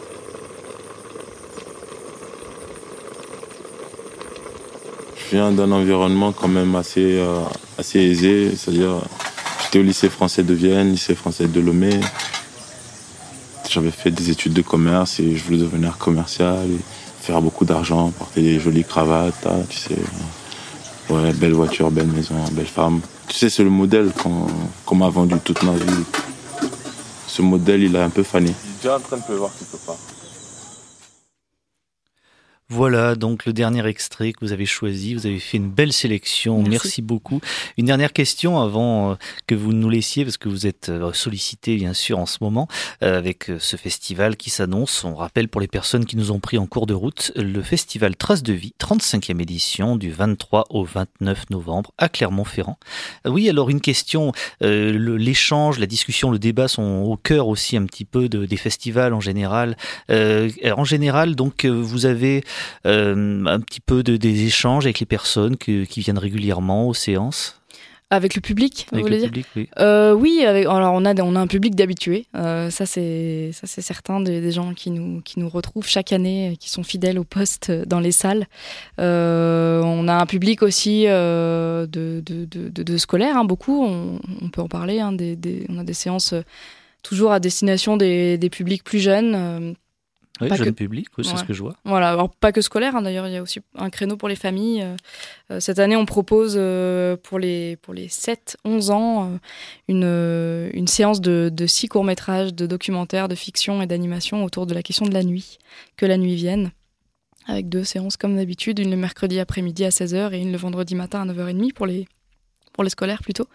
Je viens d'un environnement quand même assez, euh, assez aisé, c'est-à-dire j'étais au lycée français de Vienne, lycée français de Lomé. J'avais fait des études de commerce et je voulais devenir commercial, et faire beaucoup d'argent, porter des jolies cravates, hein, tu sais. Ouais, belle voiture, belle maison, belle femme. Tu sais, c'est le modèle qu'on, qu'on m'a vendu toute ma vie. Ce modèle, il a un peu fané. Il est déjà en train de pleuvoir quelque part. Voilà donc le dernier extrait que vous avez choisi. Vous avez fait une belle sélection. Merci, Merci beaucoup. Une dernière question avant que vous nous laissiez, parce que vous êtes sollicité bien sûr en ce moment avec ce festival qui s'annonce. On rappelle pour les personnes qui nous ont pris en cours de route, le festival Traces de vie, trente-cinquième édition du vingt-trois au vingt-neuf novembre à Clermont-Ferrand. Oui, alors une question, euh, le, l'échange, la discussion, le débat sont au cœur aussi un petit peu de, des festivals en général. Euh, en général, donc vous avez Euh, un petit peu de, des échanges avec les personnes que, qui viennent régulièrement aux séances. Avec le public, avec vous le voulez public, dire oui. Euh, oui, avec, alors on a, on a un public d'habitués. Euh, ça c'est, ça c'est certain, des, des gens qui nous, qui nous retrouvent chaque année, qui sont fidèles au poste dans les salles. Euh, on a un public aussi euh, de, de, de, de, de scolaires, hein, beaucoup. On, on peut en parler. Hein, des, des, on a des séances toujours à destination des, des publics plus jeunes. Euh, Oui, pas jeune que... public, oui, c'est ouais. ce que je vois. Voilà, alors pas que scolaire, hein, d'ailleurs, il y a aussi un créneau pour les familles. Euh, cette année, on propose euh, pour les, pour les sept onze ans euh, une, euh, une séance de, de six courts-métrages, de documentaires, de fiction et d'animation autour de la question de la nuit, que la nuit vienne, avec deux séances comme d'habitude, une le mercredi après-midi à seize heures et une le vendredi matin à neuf heures trente pour les, pour les scolaires plutôt.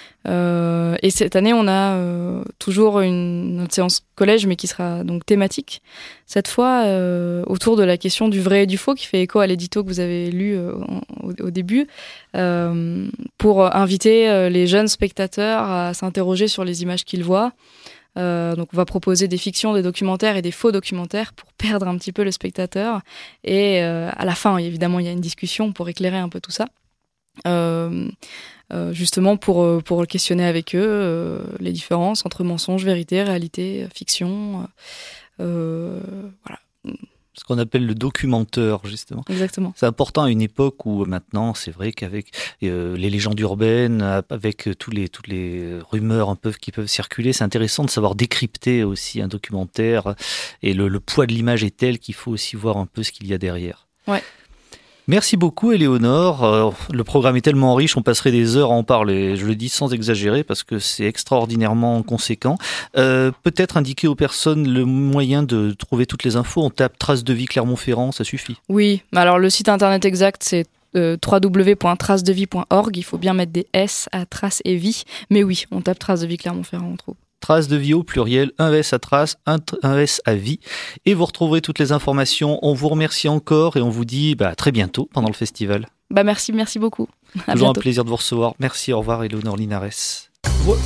Euh, et cette année, on a euh, toujours une, une séance collège, mais qui sera donc thématique. Cette fois, euh, autour de la question du vrai et du faux, qui fait écho à l'édito que vous avez lu euh, au, au début, euh, pour inviter euh, les jeunes spectateurs à s'interroger sur les images qu'ils voient. Euh, donc on va proposer des fictions, des documentaires et des faux documentaires pour perdre un petit peu le spectateur. Et euh, à la fin, évidemment, il y a une discussion pour éclairer un peu tout ça. Euh, Euh, justement pour, pour questionner avec eux euh, les différences entre mensonge, vérité, réalité, fiction. Euh, voilà. Ce qu'on appelle le documenteur, justement. Exactement. C'est important à une époque où maintenant, c'est vrai qu'avec euh, les légendes urbaines, avec tous les, toutes les rumeurs un peu qui peuvent circuler, c'est intéressant de savoir décrypter aussi un documentaire. Et le, le poids de l'image est tel qu'il faut aussi voir un peu ce qu'il y a derrière. Ouais. Merci beaucoup Éléonore. Euh, le programme est tellement riche, on passerait des heures à en parler. Je le dis sans exagérer parce que c'est extraordinairement conséquent. Euh, peut-être indiquer aux personnes le moyen de trouver toutes les infos. On tape Traces de vie Clermont-Ferrand, ça suffit. Oui, alors le site internet exact c'est euh, w w w point traces de vie point org. Il faut bien mettre des S à Traces et Vie. Mais oui, on tape Traces de vie Clermont-Ferrand, on trouve. Traces de vie au pluriel, un S à traces, un, un S à vie. Et vous retrouverez toutes les informations. On vous remercie encore et on vous dit bah, à très bientôt pendant le festival. Bah merci, merci beaucoup. À Toujours bientôt. Un plaisir de vous recevoir. Merci, au revoir Éléonore Linares. Ouais.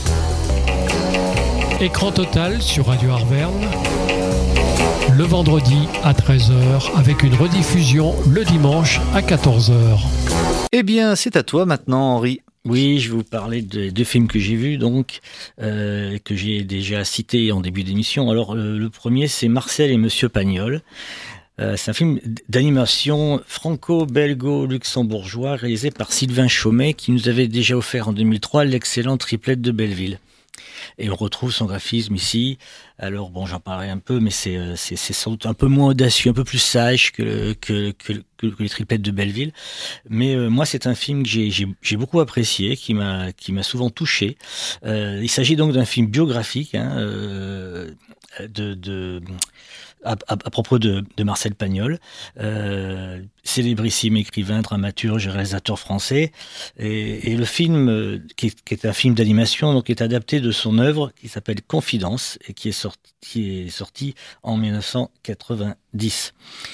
Écran total sur Radio Arverne, le vendredi à treize heures avec une rediffusion le dimanche à quatorze heures. Eh bien, c'est à toi maintenant Henri. Oui, je vais vous parler de deux films que j'ai vus, donc, euh, que j'ai déjà cités en début d'émission. Alors, euh, le premier, c'est Marcel et Monsieur Pagnol. Euh, c'est un film d'animation franco-belgo-luxembourgeois réalisé par Sylvain Chaumet, qui nous avait déjà offert en deux mille trois l'excellent Triplette de Belleville. Et on retrouve son graphisme ici. Alors bon, j'en parlerai un peu, mais c'est c'est c'est sans doute un peu moins audacieux, un peu plus sage que que que, que, que les Triplettes de Belleville. Mais euh, moi, c'est un film que j'ai j'ai j'ai beaucoup apprécié, qui m'a qui m'a souvent touché. Euh, il s'agit donc d'un film biographique, hein, euh, de de À, à, à propos de, de Marcel Pagnol, euh, célébrissime écrivain, dramaturge, réalisateur français, et, et le film, euh, qui, est, qui est un film d'animation, donc est adapté de son œuvre qui s'appelle Confidence et qui est sorti, qui est sorti en dix-neuf cent quatre-vingt-dix.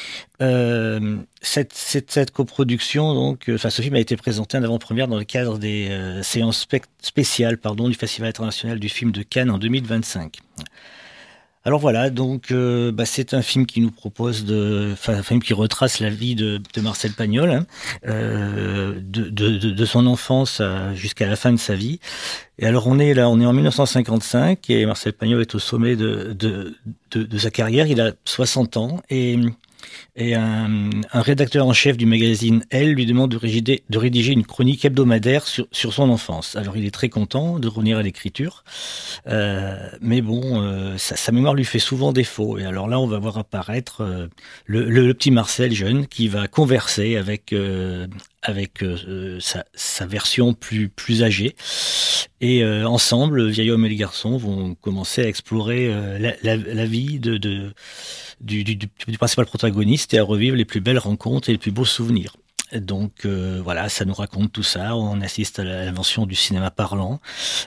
Euh, cette, cette, cette coproduction, donc, enfin, ce film a été présenté en avant-première dans le cadre des euh, séances spec- spéciales, pardon, du Festival international du film de Cannes en deux mille vingt-cinq. Alors voilà, donc euh, bah, c'est un film qui nous propose de, enfin un film qui retrace la vie de, de Marcel Pagnol, hein, euh, de, de, de son enfance à, jusqu'à la fin de sa vie. Et alors on est là, on est en dix-neuf cent cinquante-cinq et Marcel Pagnol est au sommet de, de, de, de sa carrière. Il a soixante ans et Et un, un rédacteur en chef du magazine Elle lui demande de rédiger, de rédiger une chronique hebdomadaire sur, sur son enfance. Alors il est très content de revenir à l'écriture, euh, mais bon, euh, sa, sa mémoire lui fait souvent défaut. Et alors là, on va voir apparaître euh, le, le, le petit Marcel jeune qui va converser avec euh, avec euh, sa, sa version plus plus âgée. Et euh, ensemble, le vieil homme et les garçons vont commencer à explorer euh, la, la, la vie de, de Du, du, du principal protagoniste et à revivre les plus belles rencontres et les plus beaux souvenirs. Donc euh, voilà, ça nous raconte tout ça. On assiste à l'invention du cinéma parlant,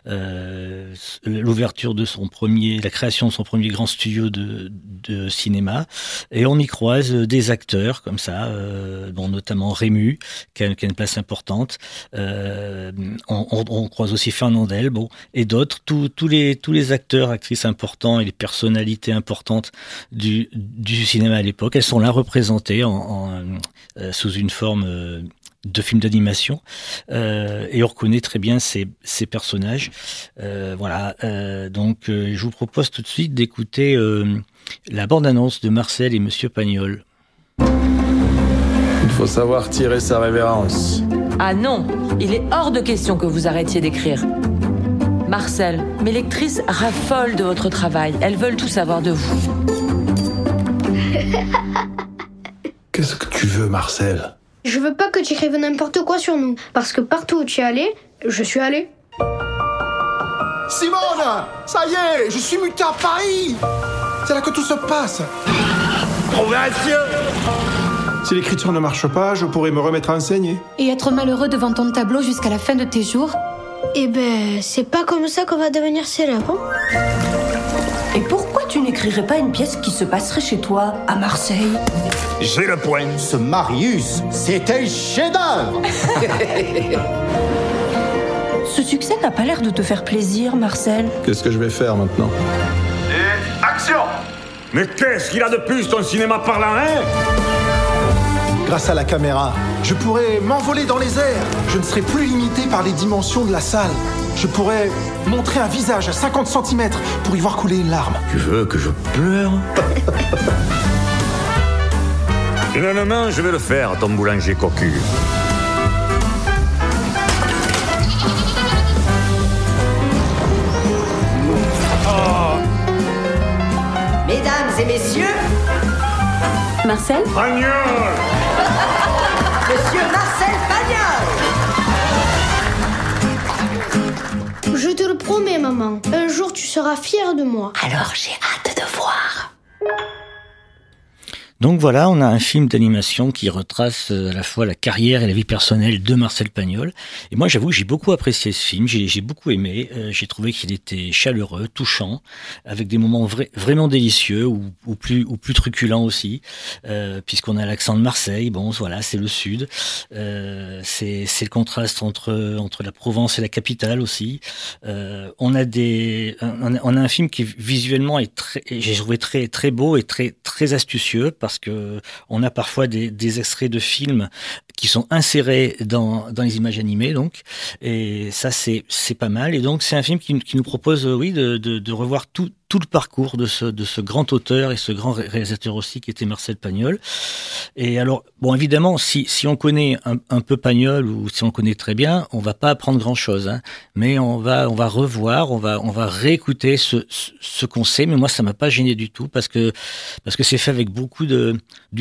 euh, l'ouverture de son premier, la création de son premier grand studio de, de cinéma, et on y croise des acteurs comme ça, euh, dont notamment Rému, qui a, qui a une place importante. Euh, on, on, on croise aussi Fernandel, bon, et d'autres, tous, tous les tous les acteurs, actrices importants et les personnalités importantes du du cinéma à l'époque. Elles sont là représentées en, en euh, sous une forme de films d'animation, euh, et on reconnaît très bien ces, ces personnages. Euh, voilà, euh, donc euh, je vous propose tout de suite d'écouter euh, la bande-annonce de Marcel et Monsieur Pagnol. Il faut savoir tirer sa révérence. Ah non, il est hors de question que vous arrêtiez d'écrire. Marcel, mes lectrices raffolent de votre travail. Elles veulent tout savoir de vous. Qu'est-ce que tu veux, Marcel ? Je veux pas que tu écrives n'importe quoi sur nous, parce que partout où tu es allé, je suis allé. Simone, ça y est, je suis muté à Paris. C'est là que tout se passe. Progression. Si l'écriture ne marche pas, je pourrais me remettre à enseigner. Et être malheureux devant ton tableau jusqu'à la fin de tes jours. Eh ben, c'est pas comme ça qu'on va devenir célèbre. Et pourquoi tu n'écrirais pas une pièce qui se passerait chez toi, à Marseille ? J'ai le point. Ce Marius, c'est un chef-d'œuvre. Ce succès n'a pas l'air de te faire plaisir, Marcel. Qu'est-ce que je vais faire maintenant ? Et action ! Mais qu'est-ce qu'il a de plus, ton cinéma parlant, hein ? Grâce à la caméra, je pourrais m'envoler dans les airs. Je ne serai plus limité par les dimensions de la salle. Je pourrais montrer un visage à cinquante centimètres pour y voir couler une larme. Tu veux que je pleure ? Finalement, je vais le faire, ton boulanger cocu. Oh. Mesdames et messieurs, Marcel ? Pagnol. Monsieur Marcel Pagnol. Je te le promets, maman. Un jour, tu seras fière de moi. Alors, j'ai hâte de voir. Donc voilà, on a un film d'animation qui retrace à la fois la carrière et la vie personnelle de Marcel Pagnol. Et moi, j'avoue, j'ai beaucoup apprécié ce film, j'ai, j'ai beaucoup aimé. Euh, j'ai trouvé qu'il était chaleureux, touchant, avec des moments vra- vraiment délicieux ou, ou plus ou plus truculents aussi, euh, puisqu'on a l'accent de Marseille. Bon, voilà, c'est le sud. Euh, c'est, c'est le contraste entre entre la Provence et la capitale aussi. Euh, on a des, on a, on a un film qui visuellement est très, j'ai trouvé très très beau et très très astucieux. Parce que on a parfois des, des extraits de films qui sont insérés dans, dans les images animées, donc, et ça c'est c'est pas mal. Et donc c'est un film qui, qui nous propose, oui, de, de, de revoir tout tout le parcours de ce de ce grand auteur et ce grand réalisateur aussi qui était Marcel Pagnol. Et alors, bon, évidemment, si si on connaît un, un peu Pagnol ou si on le connaît très bien, on va pas apprendre grand chose, hein, mais on va on va revoir, on va on va réécouter ce ce, ce qu'on sait. Mais moi, ça m'a pas gêné du tout parce que parce que c'est fait avec beaucoup de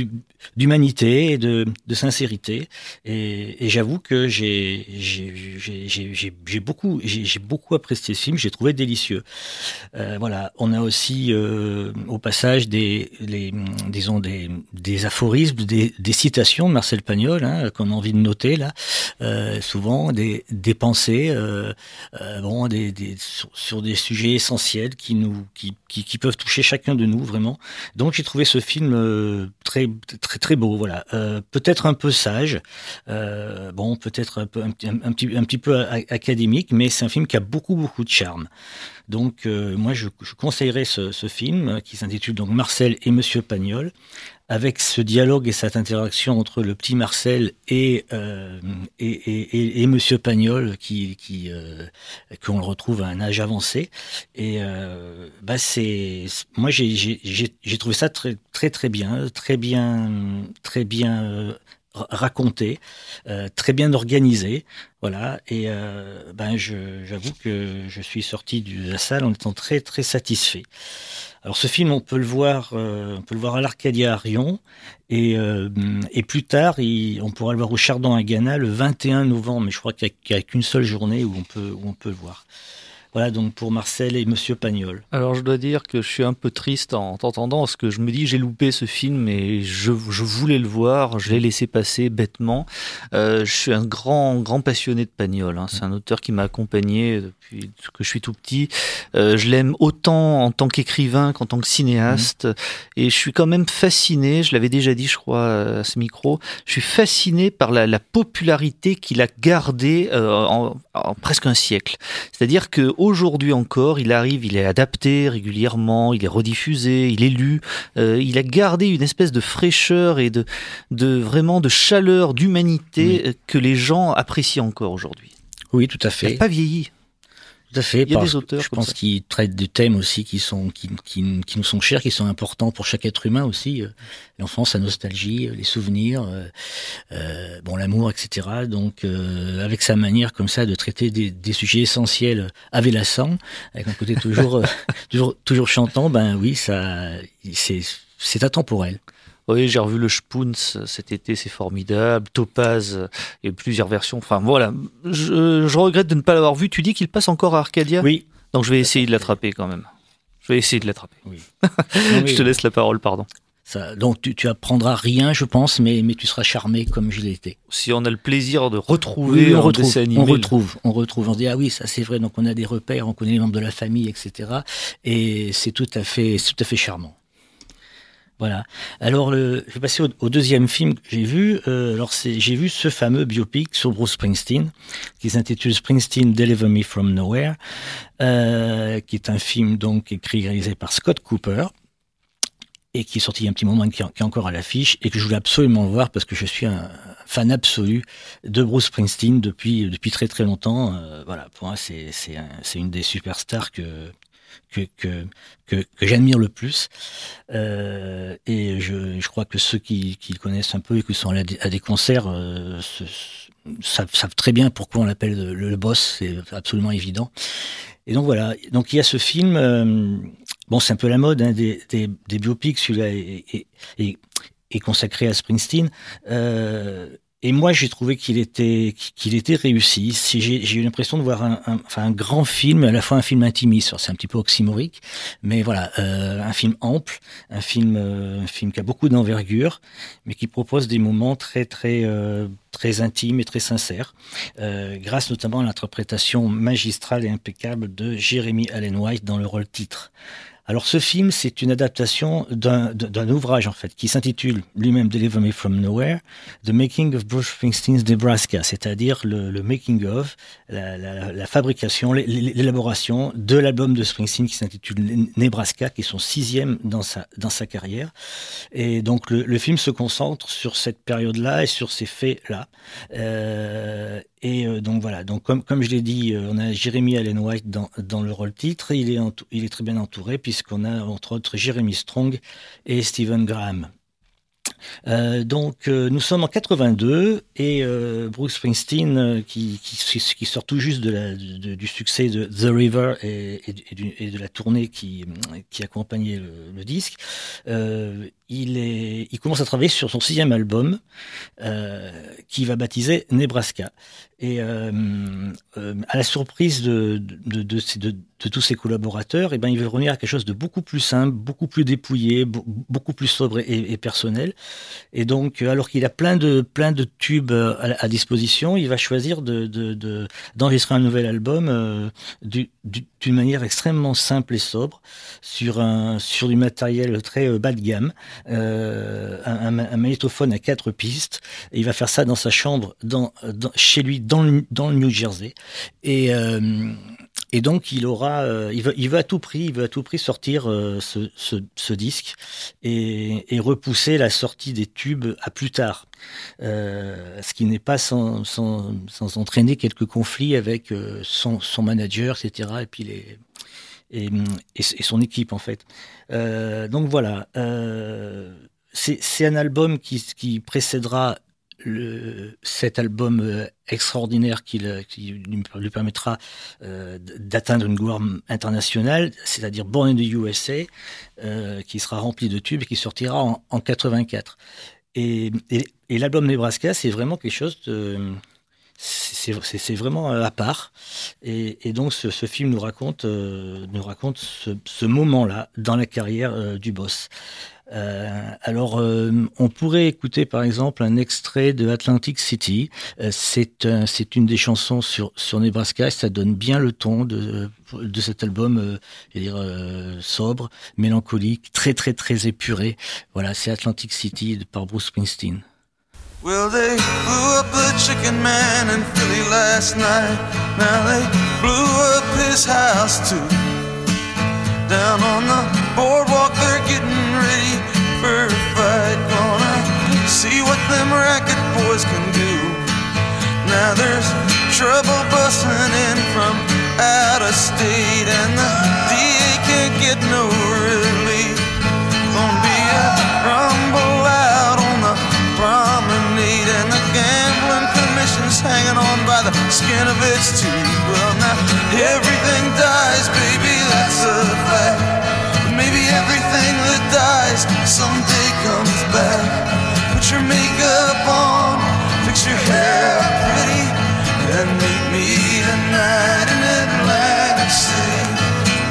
d'humanité et de de sincérité. Et, et j'avoue que j'ai j'ai j'ai j'ai j'ai, j'ai beaucoup j'ai, j'ai beaucoup apprécié ce film. J'ai trouvé délicieux. Euh, voilà. On a aussi euh, au passage des, les, disons des, des aphorismes, des, des citations de Marcel Pagnol, hein, qu'on a envie de noter là, euh, souvent des, des pensées, euh, euh, bon, des, des sur, sur des sujets essentiels qui nous, qui, qui, qui peuvent toucher chacun de nous vraiment. Donc j'ai trouvé ce film euh, très, très, très beau. Voilà, euh, peut-être un peu sage, euh, bon, peut-être un peu, un, un, un petit, un petit peu académique, mais c'est un film qui a beaucoup, beaucoup de charme. Donc euh, moi je, je conseillerais ce, ce film qui s'intitule donc Marcel et Monsieur Pagnol, avec ce dialogue et cette interaction entre le petit Marcel et euh, et, et, et, et Monsieur Pagnol qui qui euh, qu'on le retrouve à un âge avancé. Et euh, bah c'est moi j'ai j'ai j'ai j'ai trouvé ça très très très bien, très bien très bien euh, raconté, euh, très bien organisé, voilà. Et euh, ben je, j'avoue que je suis sorti de la salle en étant très très satisfait. Alors ce film, on peut le voir, euh, on peut le voir à l'Arcadia à Rion, et euh, et plus tard, il, on pourra le voir au Chardon à Gannat le vingt et un novembre. Mais je crois qu'il n'y a, a qu'une seule journée où on peut où on peut le voir. Voilà donc pour Marcel et Monsieur Pagnol. Alors je dois dire que je suis un peu triste en t'entendant parce que je me dis j'ai loupé ce film et je, je voulais le voir, je l'ai laissé passer bêtement. Euh, je suis un grand grand passionné de Pagnol, hein. C'est un auteur qui m'a accompagné depuis que je suis tout petit. Euh, je l'aime autant en tant qu'écrivain qu'en tant que cinéaste mmh. et je suis quand même fasciné, je l'avais déjà dit je crois à ce micro, je suis fasciné par la, la popularité qu'il a gardée euh, en, en presque un siècle. C'est-à-dire que aujourd'hui encore, il arrive, il est adapté régulièrement, il est rediffusé, il est lu. Euh, il a gardé une espèce de fraîcheur et de, de vraiment de chaleur, d'humanité oui. que les gens apprécient encore aujourd'hui. Oui, tout à fait. Il n'a pas vieilli. Tout à fait. Il y a des auteurs je comme pense ça. qu'ils traitent de thèmes aussi qui sont qui, qui, qui nous sont chers, qui sont importants pour chaque être humain aussi. L'enfance, la nostalgie, les souvenirs, euh, bon l'amour, et cetera. Donc euh, avec sa manière comme ça de traiter des, des sujets essentiels avelassants, avec un côté toujours euh, toujours toujours chantant, ben oui, ça c'est c'est atemporel. Oui, j'ai revu le Spoons cet été, c'est formidable. Topaz, il y a plusieurs versions. Enfin voilà, je, je regrette de ne pas l'avoir vu. Tu dis qu'il passe encore à Arcadia ? Oui. Donc je vais essayer de l'attraper quand même. Je vais essayer de l'attraper. Oui. Je te laisse la parole, pardon. Ça, donc tu, tu apprendras rien, je pense, mais, mais tu seras charmé comme je l'ai été. Si on a le plaisir de retrouver oui, on un retrouve, dessin animé. On retrouve, on retrouve, on se dit ah oui, ça c'est vrai, donc on a des repères, on connaît les membres de la famille, et cetera. Et c'est tout à fait, c'est tout à fait charmant. Voilà. Alors, le, je vais passer au, au deuxième film que j'ai vu. Euh, alors, c'est, j'ai vu ce fameux biopic sur Bruce Springsteen, qui s'intitule Springsteen Deliver Me From Nowhere, euh, qui est un film donc écrit et réalisé par Scott Cooper, et qui est sorti il y a un petit moment, qui, qui est encore à l'affiche, et que je voulais absolument voir parce que je suis un fan absolu de Bruce Springsteen depuis depuis très très longtemps. Euh, voilà, pour moi, c'est c'est un, c'est une des superstars que que que que, que j'admire le plus. Euh, et je, je crois que ceux qui, qui le connaissent un peu et qui sont allés à des, à des concerts euh, se, savent, savent très bien pourquoi on l'appelle le, le boss. C'est absolument évident. Et donc voilà. Donc il y a ce film. Euh, bon, c'est un peu la mode hein, des, des, des biopics. Celui-là est, est, est, est consacré à Springsteen. Euh, Et moi, j'ai trouvé qu'il était qu'il était réussi. Si j'ai, j'ai eu l'impression de voir un, un, enfin un grand film, à la fois un film intimiste. Alors, c'est un petit peu oxymorique, mais voilà, euh, un film ample, un film, euh, un film qui a beaucoup d'envergure, mais qui propose des moments très très euh, très intimes et très sincères, euh, grâce notamment à l'interprétation magistrale et impeccable de Jeremy Allen White dans le rôle titre. Alors ce film, c'est une adaptation d'un, d'un ouvrage en fait qui s'intitule lui-même Deliver Me From Nowhere, The Making of Bruce Springsteen's Nebraska, c'est-à-dire le, le making of, la, la, la fabrication, l'élaboration de l'album de Springsteen qui s'intitule Nebraska, qui est son sixième dans sa dans sa carrière. Et donc le, le film se concentre sur cette période-là et sur ces faits-là. Euh, Et euh, donc voilà, donc comme comme je l'ai dit, euh, on a Jeremy Allen White dans dans le rôle titre. Il est entou- il est très bien entouré puisqu'on a entre autres Jeremy Strong et Stephen Graham. Euh, donc euh, nous sommes en quatre-vingt-deux et euh, Bruce Springsteen euh, qui, qui qui sort tout juste de la de, du succès de The River et, et, et, du, et de la tournée qui qui accompagnait le, le disque. Euh, il est il commence à travailler sur son sixième album euh, qui va baptiser Nebraska. Et euh, euh, à la surprise de de, de, de, de, de tous ses collaborateurs, et ben il veut revenir à quelque chose de beaucoup plus simple, beaucoup plus dépouillé, b- beaucoup plus sobre et, et personnel. Et donc, alors qu'il a plein de plein de tubes à, à disposition, il va choisir de, de, de d'enregistrer un nouvel album euh, du, du, d'une manière extrêmement simple et sobre, sur un sur du matériel très euh, bas de gamme, euh, un, un magnétophone à quatre pistes. Et il va faire ça dans sa chambre, dans, dans chez lui. Dans le, dans le New Jersey, et euh, et donc il aura, euh, il veut, il veut à tout prix, il veut à tout prix sortir euh, ce, ce, ce disque et, et repousser la sortie des tubes à plus tard, euh, ce qui n'est pas sans, sans, sans entraîner quelques conflits avec euh, son, son manager, et cetera. Et puis les et, et, et son équipe en fait. Euh, donc voilà, euh, c'est, c'est un album qui, qui précédera Le, cet album euh, extraordinaire qui, le, qui lui permettra euh, d'atteindre une gloire internationale, c'est-à-dire Born in the U S A, euh, qui sera rempli de tubes et qui sortira en, en quatre-vingt-quatre. Et, et, et l'album Nebraska, c'est vraiment quelque chose de... C'est, c'est, c'est vraiment à part. Et, et donc ce, ce film nous raconte, euh, nous raconte ce, ce moment-là dans la carrière euh, du boss. Euh, alors, euh, on pourrait écouter par exemple un extrait de Atlantic City. Euh, c'est un, c'est une des chansons sur sur Nebraska. Ça donne bien le ton de de cet album, euh, je veux dire euh, sobre, mélancolique, très très très épuré. Voilà, c'est Atlantic City par Bruce Springsteen. Well, they blew up the chicken man in Philly last night. Now they blew up his house too. Down on the boardwalk, they're getting ready for a fight. Gonna see what them racket boys can do. Now there's trouble busting in from out of state, and the D A can't get no relief. Gonna be a rumble out on the promenade, and the gambling commission's hanging on by the skin of its teeth. Well, now everything dies, baby, that's a fact. But maybe everything that dies someday comes back. Put your makeup on, fix your hair pretty, and meet me tonight in Atlantic City.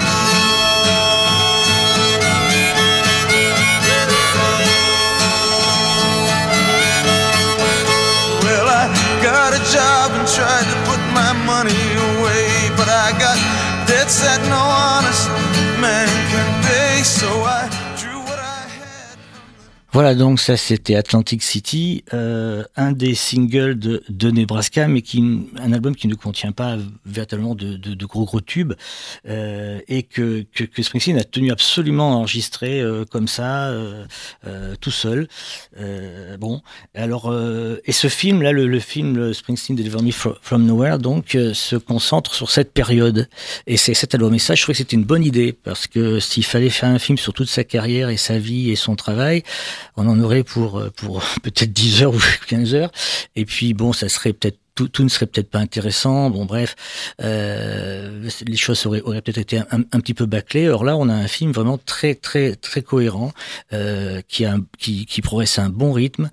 Got a job and tried to put my money away, but I got debts that no honest man can pay, so I drew what I had. Voilà, donc ça c'était Atlantic City, euh, un des singles de, de Nebraska, mais qui un album qui ne contient pas véritablement de, de, de gros gros tubes, euh, et que, que que Springsteen a tenu absolument à enregistrer euh, comme ça, euh, euh, tout seul. Euh, bon, alors euh, et ce film là, le, le film le Springsteen Deliver Me From, From Nowhere, donc euh, se concentre sur cette période et c'est cet album. Et ça, je trouvais que c'était une bonne idée parce que s'il fallait faire un film sur toute sa carrière et sa vie et son travail, on en aurait pour pour peut-être dix heures ou quinze heures. Et puis bon, ça serait peut-être Tout, tout ne serait peut-être pas intéressant. Bon, bref, euh, les choses auraient, auraient peut-être été un, un, un petit peu bâclées. Or là, on a un film vraiment très, très, très cohérent, euh, qui a, un, qui, qui progresse à un bon rythme,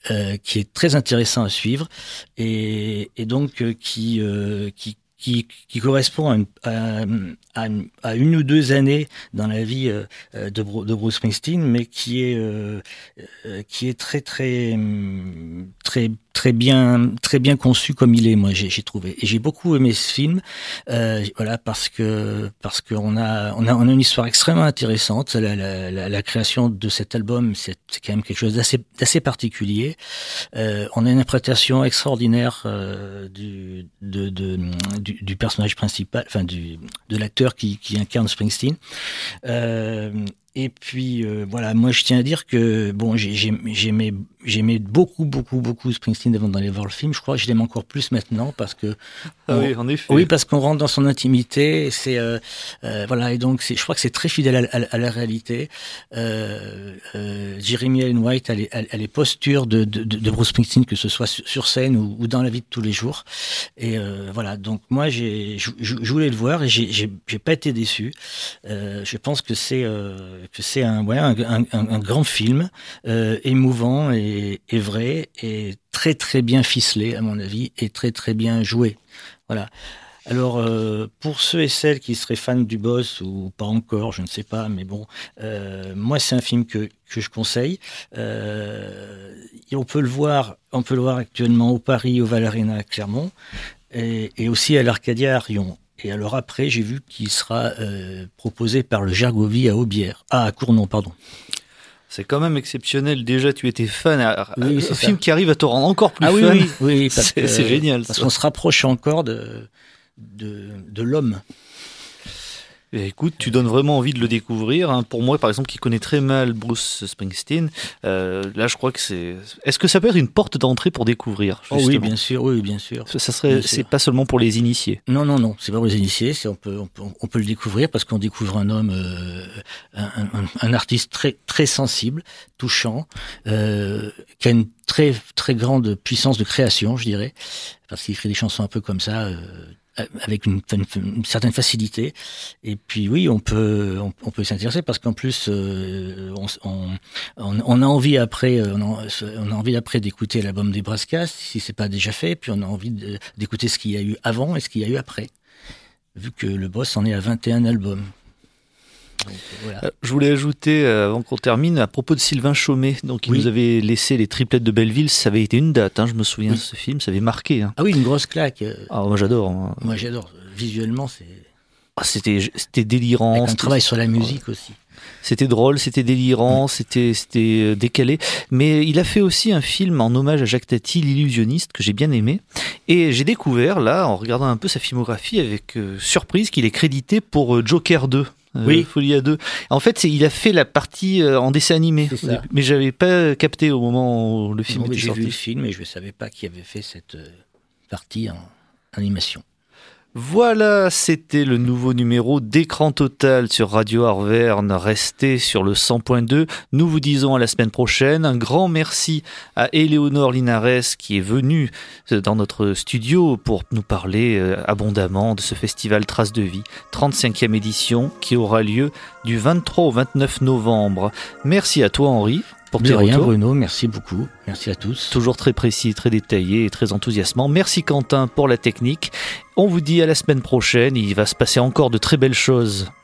euh, qui est très intéressant à suivre et, et donc euh, qui, euh, qui Qui, qui correspond à une, à, à une ou deux années dans la vie euh, de, de Bruce Springsteen, mais qui est euh, qui est très très très très bien très bien conçu comme il est. Moi, j'ai, j'ai trouvé et j'ai beaucoup aimé ce film. Euh, voilà parce que parce qu'on a on a on a une histoire extrêmement intéressante. La, la, la, la création de cet album, c'est, c'est quand même quelque chose d'assez d'assez particulier. Euh, on a une interprétation extraordinaire euh, du de, de du Du, du personnage principal, enfin du de l'acteur qui, qui incarne Springsteen. Euh, et puis euh, voilà, moi je tiens à dire que bon, j'ai, j'ai, j'aimais j'aimais beaucoup beaucoup beaucoup Springsteen avant d'aller voir le film. Je crois que je l'aime encore plus maintenant parce que ah on, oui, en effet. Oui, parce qu'on rentre dans son intimité. C'est euh, euh, voilà, et donc c'est, je crois que c'est très fidèle à, à, à la réalité. Euh, euh, Jeremy Allen White, elle est, elle est posture de, de, de Bruce Springsteen, que ce soit sur scène ou, ou dans la vie de tous les jours. Et euh, voilà, donc moi j'ai je, je voulais le voir et j'ai j'ai, j'ai pas été déçu. Euh, je pense que c'est euh, que c'est un ouais un, un, un grand film euh, émouvant et, et vrai et très très bien ficelé à mon avis et très très bien joué. Voilà. Alors, euh, pour ceux et celles qui seraient fans du boss ou pas encore, je ne sais pas, mais bon, euh, moi c'est un film que que je conseille. Euh, et on peut le voir, on peut le voir actuellement au Paris, au Valarena à Clermont, et, et aussi à l'Arcadia à Rion. Et alors après, j'ai vu qu'il sera euh, proposé par le Gergovie à Aubière, ah à Cournon, pardon. C'est quand même exceptionnel. Déjà, tu étais fan. À, oui, un c'est film ça. qui arrive à te rendre encore plus ah, fan. Oui, oui, oui parce c'est, que, c'est génial. Parce ça. qu'on se rapproche encore de, de, de l'homme. Et écoute, tu donnes vraiment envie de le découvrir. Hein. Pour moi, par exemple, qui connaît très mal Bruce Springsteen, euh, là, je crois que c'est. Est-ce que ça peut être une porte d'entrée pour découvrir justement ? Oh oui, bien sûr, oui, bien sûr. Ça serait, bien c'est sûr. Pas seulement pour les initiés. Non, non, non, c'est pas pour les initiés. C'est on peut, on peut, on peut le découvrir parce qu'on découvre un homme, euh, un, un, un artiste très, très sensible, touchant, euh, qui a une très, très grande puissance de création, je dirais, parce qu'il écrit des chansons un peu comme ça. Euh, avec une, une, une certaine facilité, et puis oui, on peut on, on peut s'intéresser parce qu'en plus euh, on, on, on a envie après on a, on a envie après d'écouter l'album des Brascas si c'est pas déjà fait, puis on a envie de, d'écouter ce qu'il y a eu avant et ce qu'il y a eu après, vu que le boss en est à vingt et un albums. Donc, voilà. Je voulais ajouter, avant qu'on termine, à propos de Sylvain Chaumet, donc il oui. nous avait laissé les triplettes de Belleville, ça avait été une date, hein, je me souviens oui. de ce film, ça avait marqué. Hein. Ah oui, une grosse claque. Ah, moi j'adore. Hein. Moi j'adore, visuellement c'est... Ah, c'était, c'était délirant. Avec un c'était... travail sur la musique aussi. C'était drôle, c'était délirant, oui. c'était, c'était décalé. Mais il a fait aussi un film en hommage à Jacques Tati, l'illusionniste, que j'ai bien aimé. Et j'ai découvert, là, en regardant un peu sa filmographie, avec euh, surprise, qu'il est crédité pour euh, Joker deux. Euh, oui. Folie à deux. En fait, c'est, il a fait la partie euh, en dessin animé. C'est ça. Mais j'avais pas capté au moment où le film non, était j'ai sorti. J'ai vu le film et je ne savais pas qui avait fait cette euh, partie en animation. Voilà, c'était le nouveau numéro d'Écran Total sur Radio Arverne. Restez sur le cent point deux. Nous vous disons à la semaine prochaine. Un grand merci à Éléonore Linares qui est venue dans notre studio pour nous parler abondamment de ce festival Traces de Vie, trente-cinquième édition qui aura lieu du vingt-trois au vingt-neuf novembre. Merci à toi Henri. Pour de rien retours. Bruno, merci beaucoup, merci à tous. Toujours très précis, très détaillé et très enthousiasmant. Merci Quentin pour la technique. On vous dit à la semaine prochaine, il va se passer encore de très belles choses.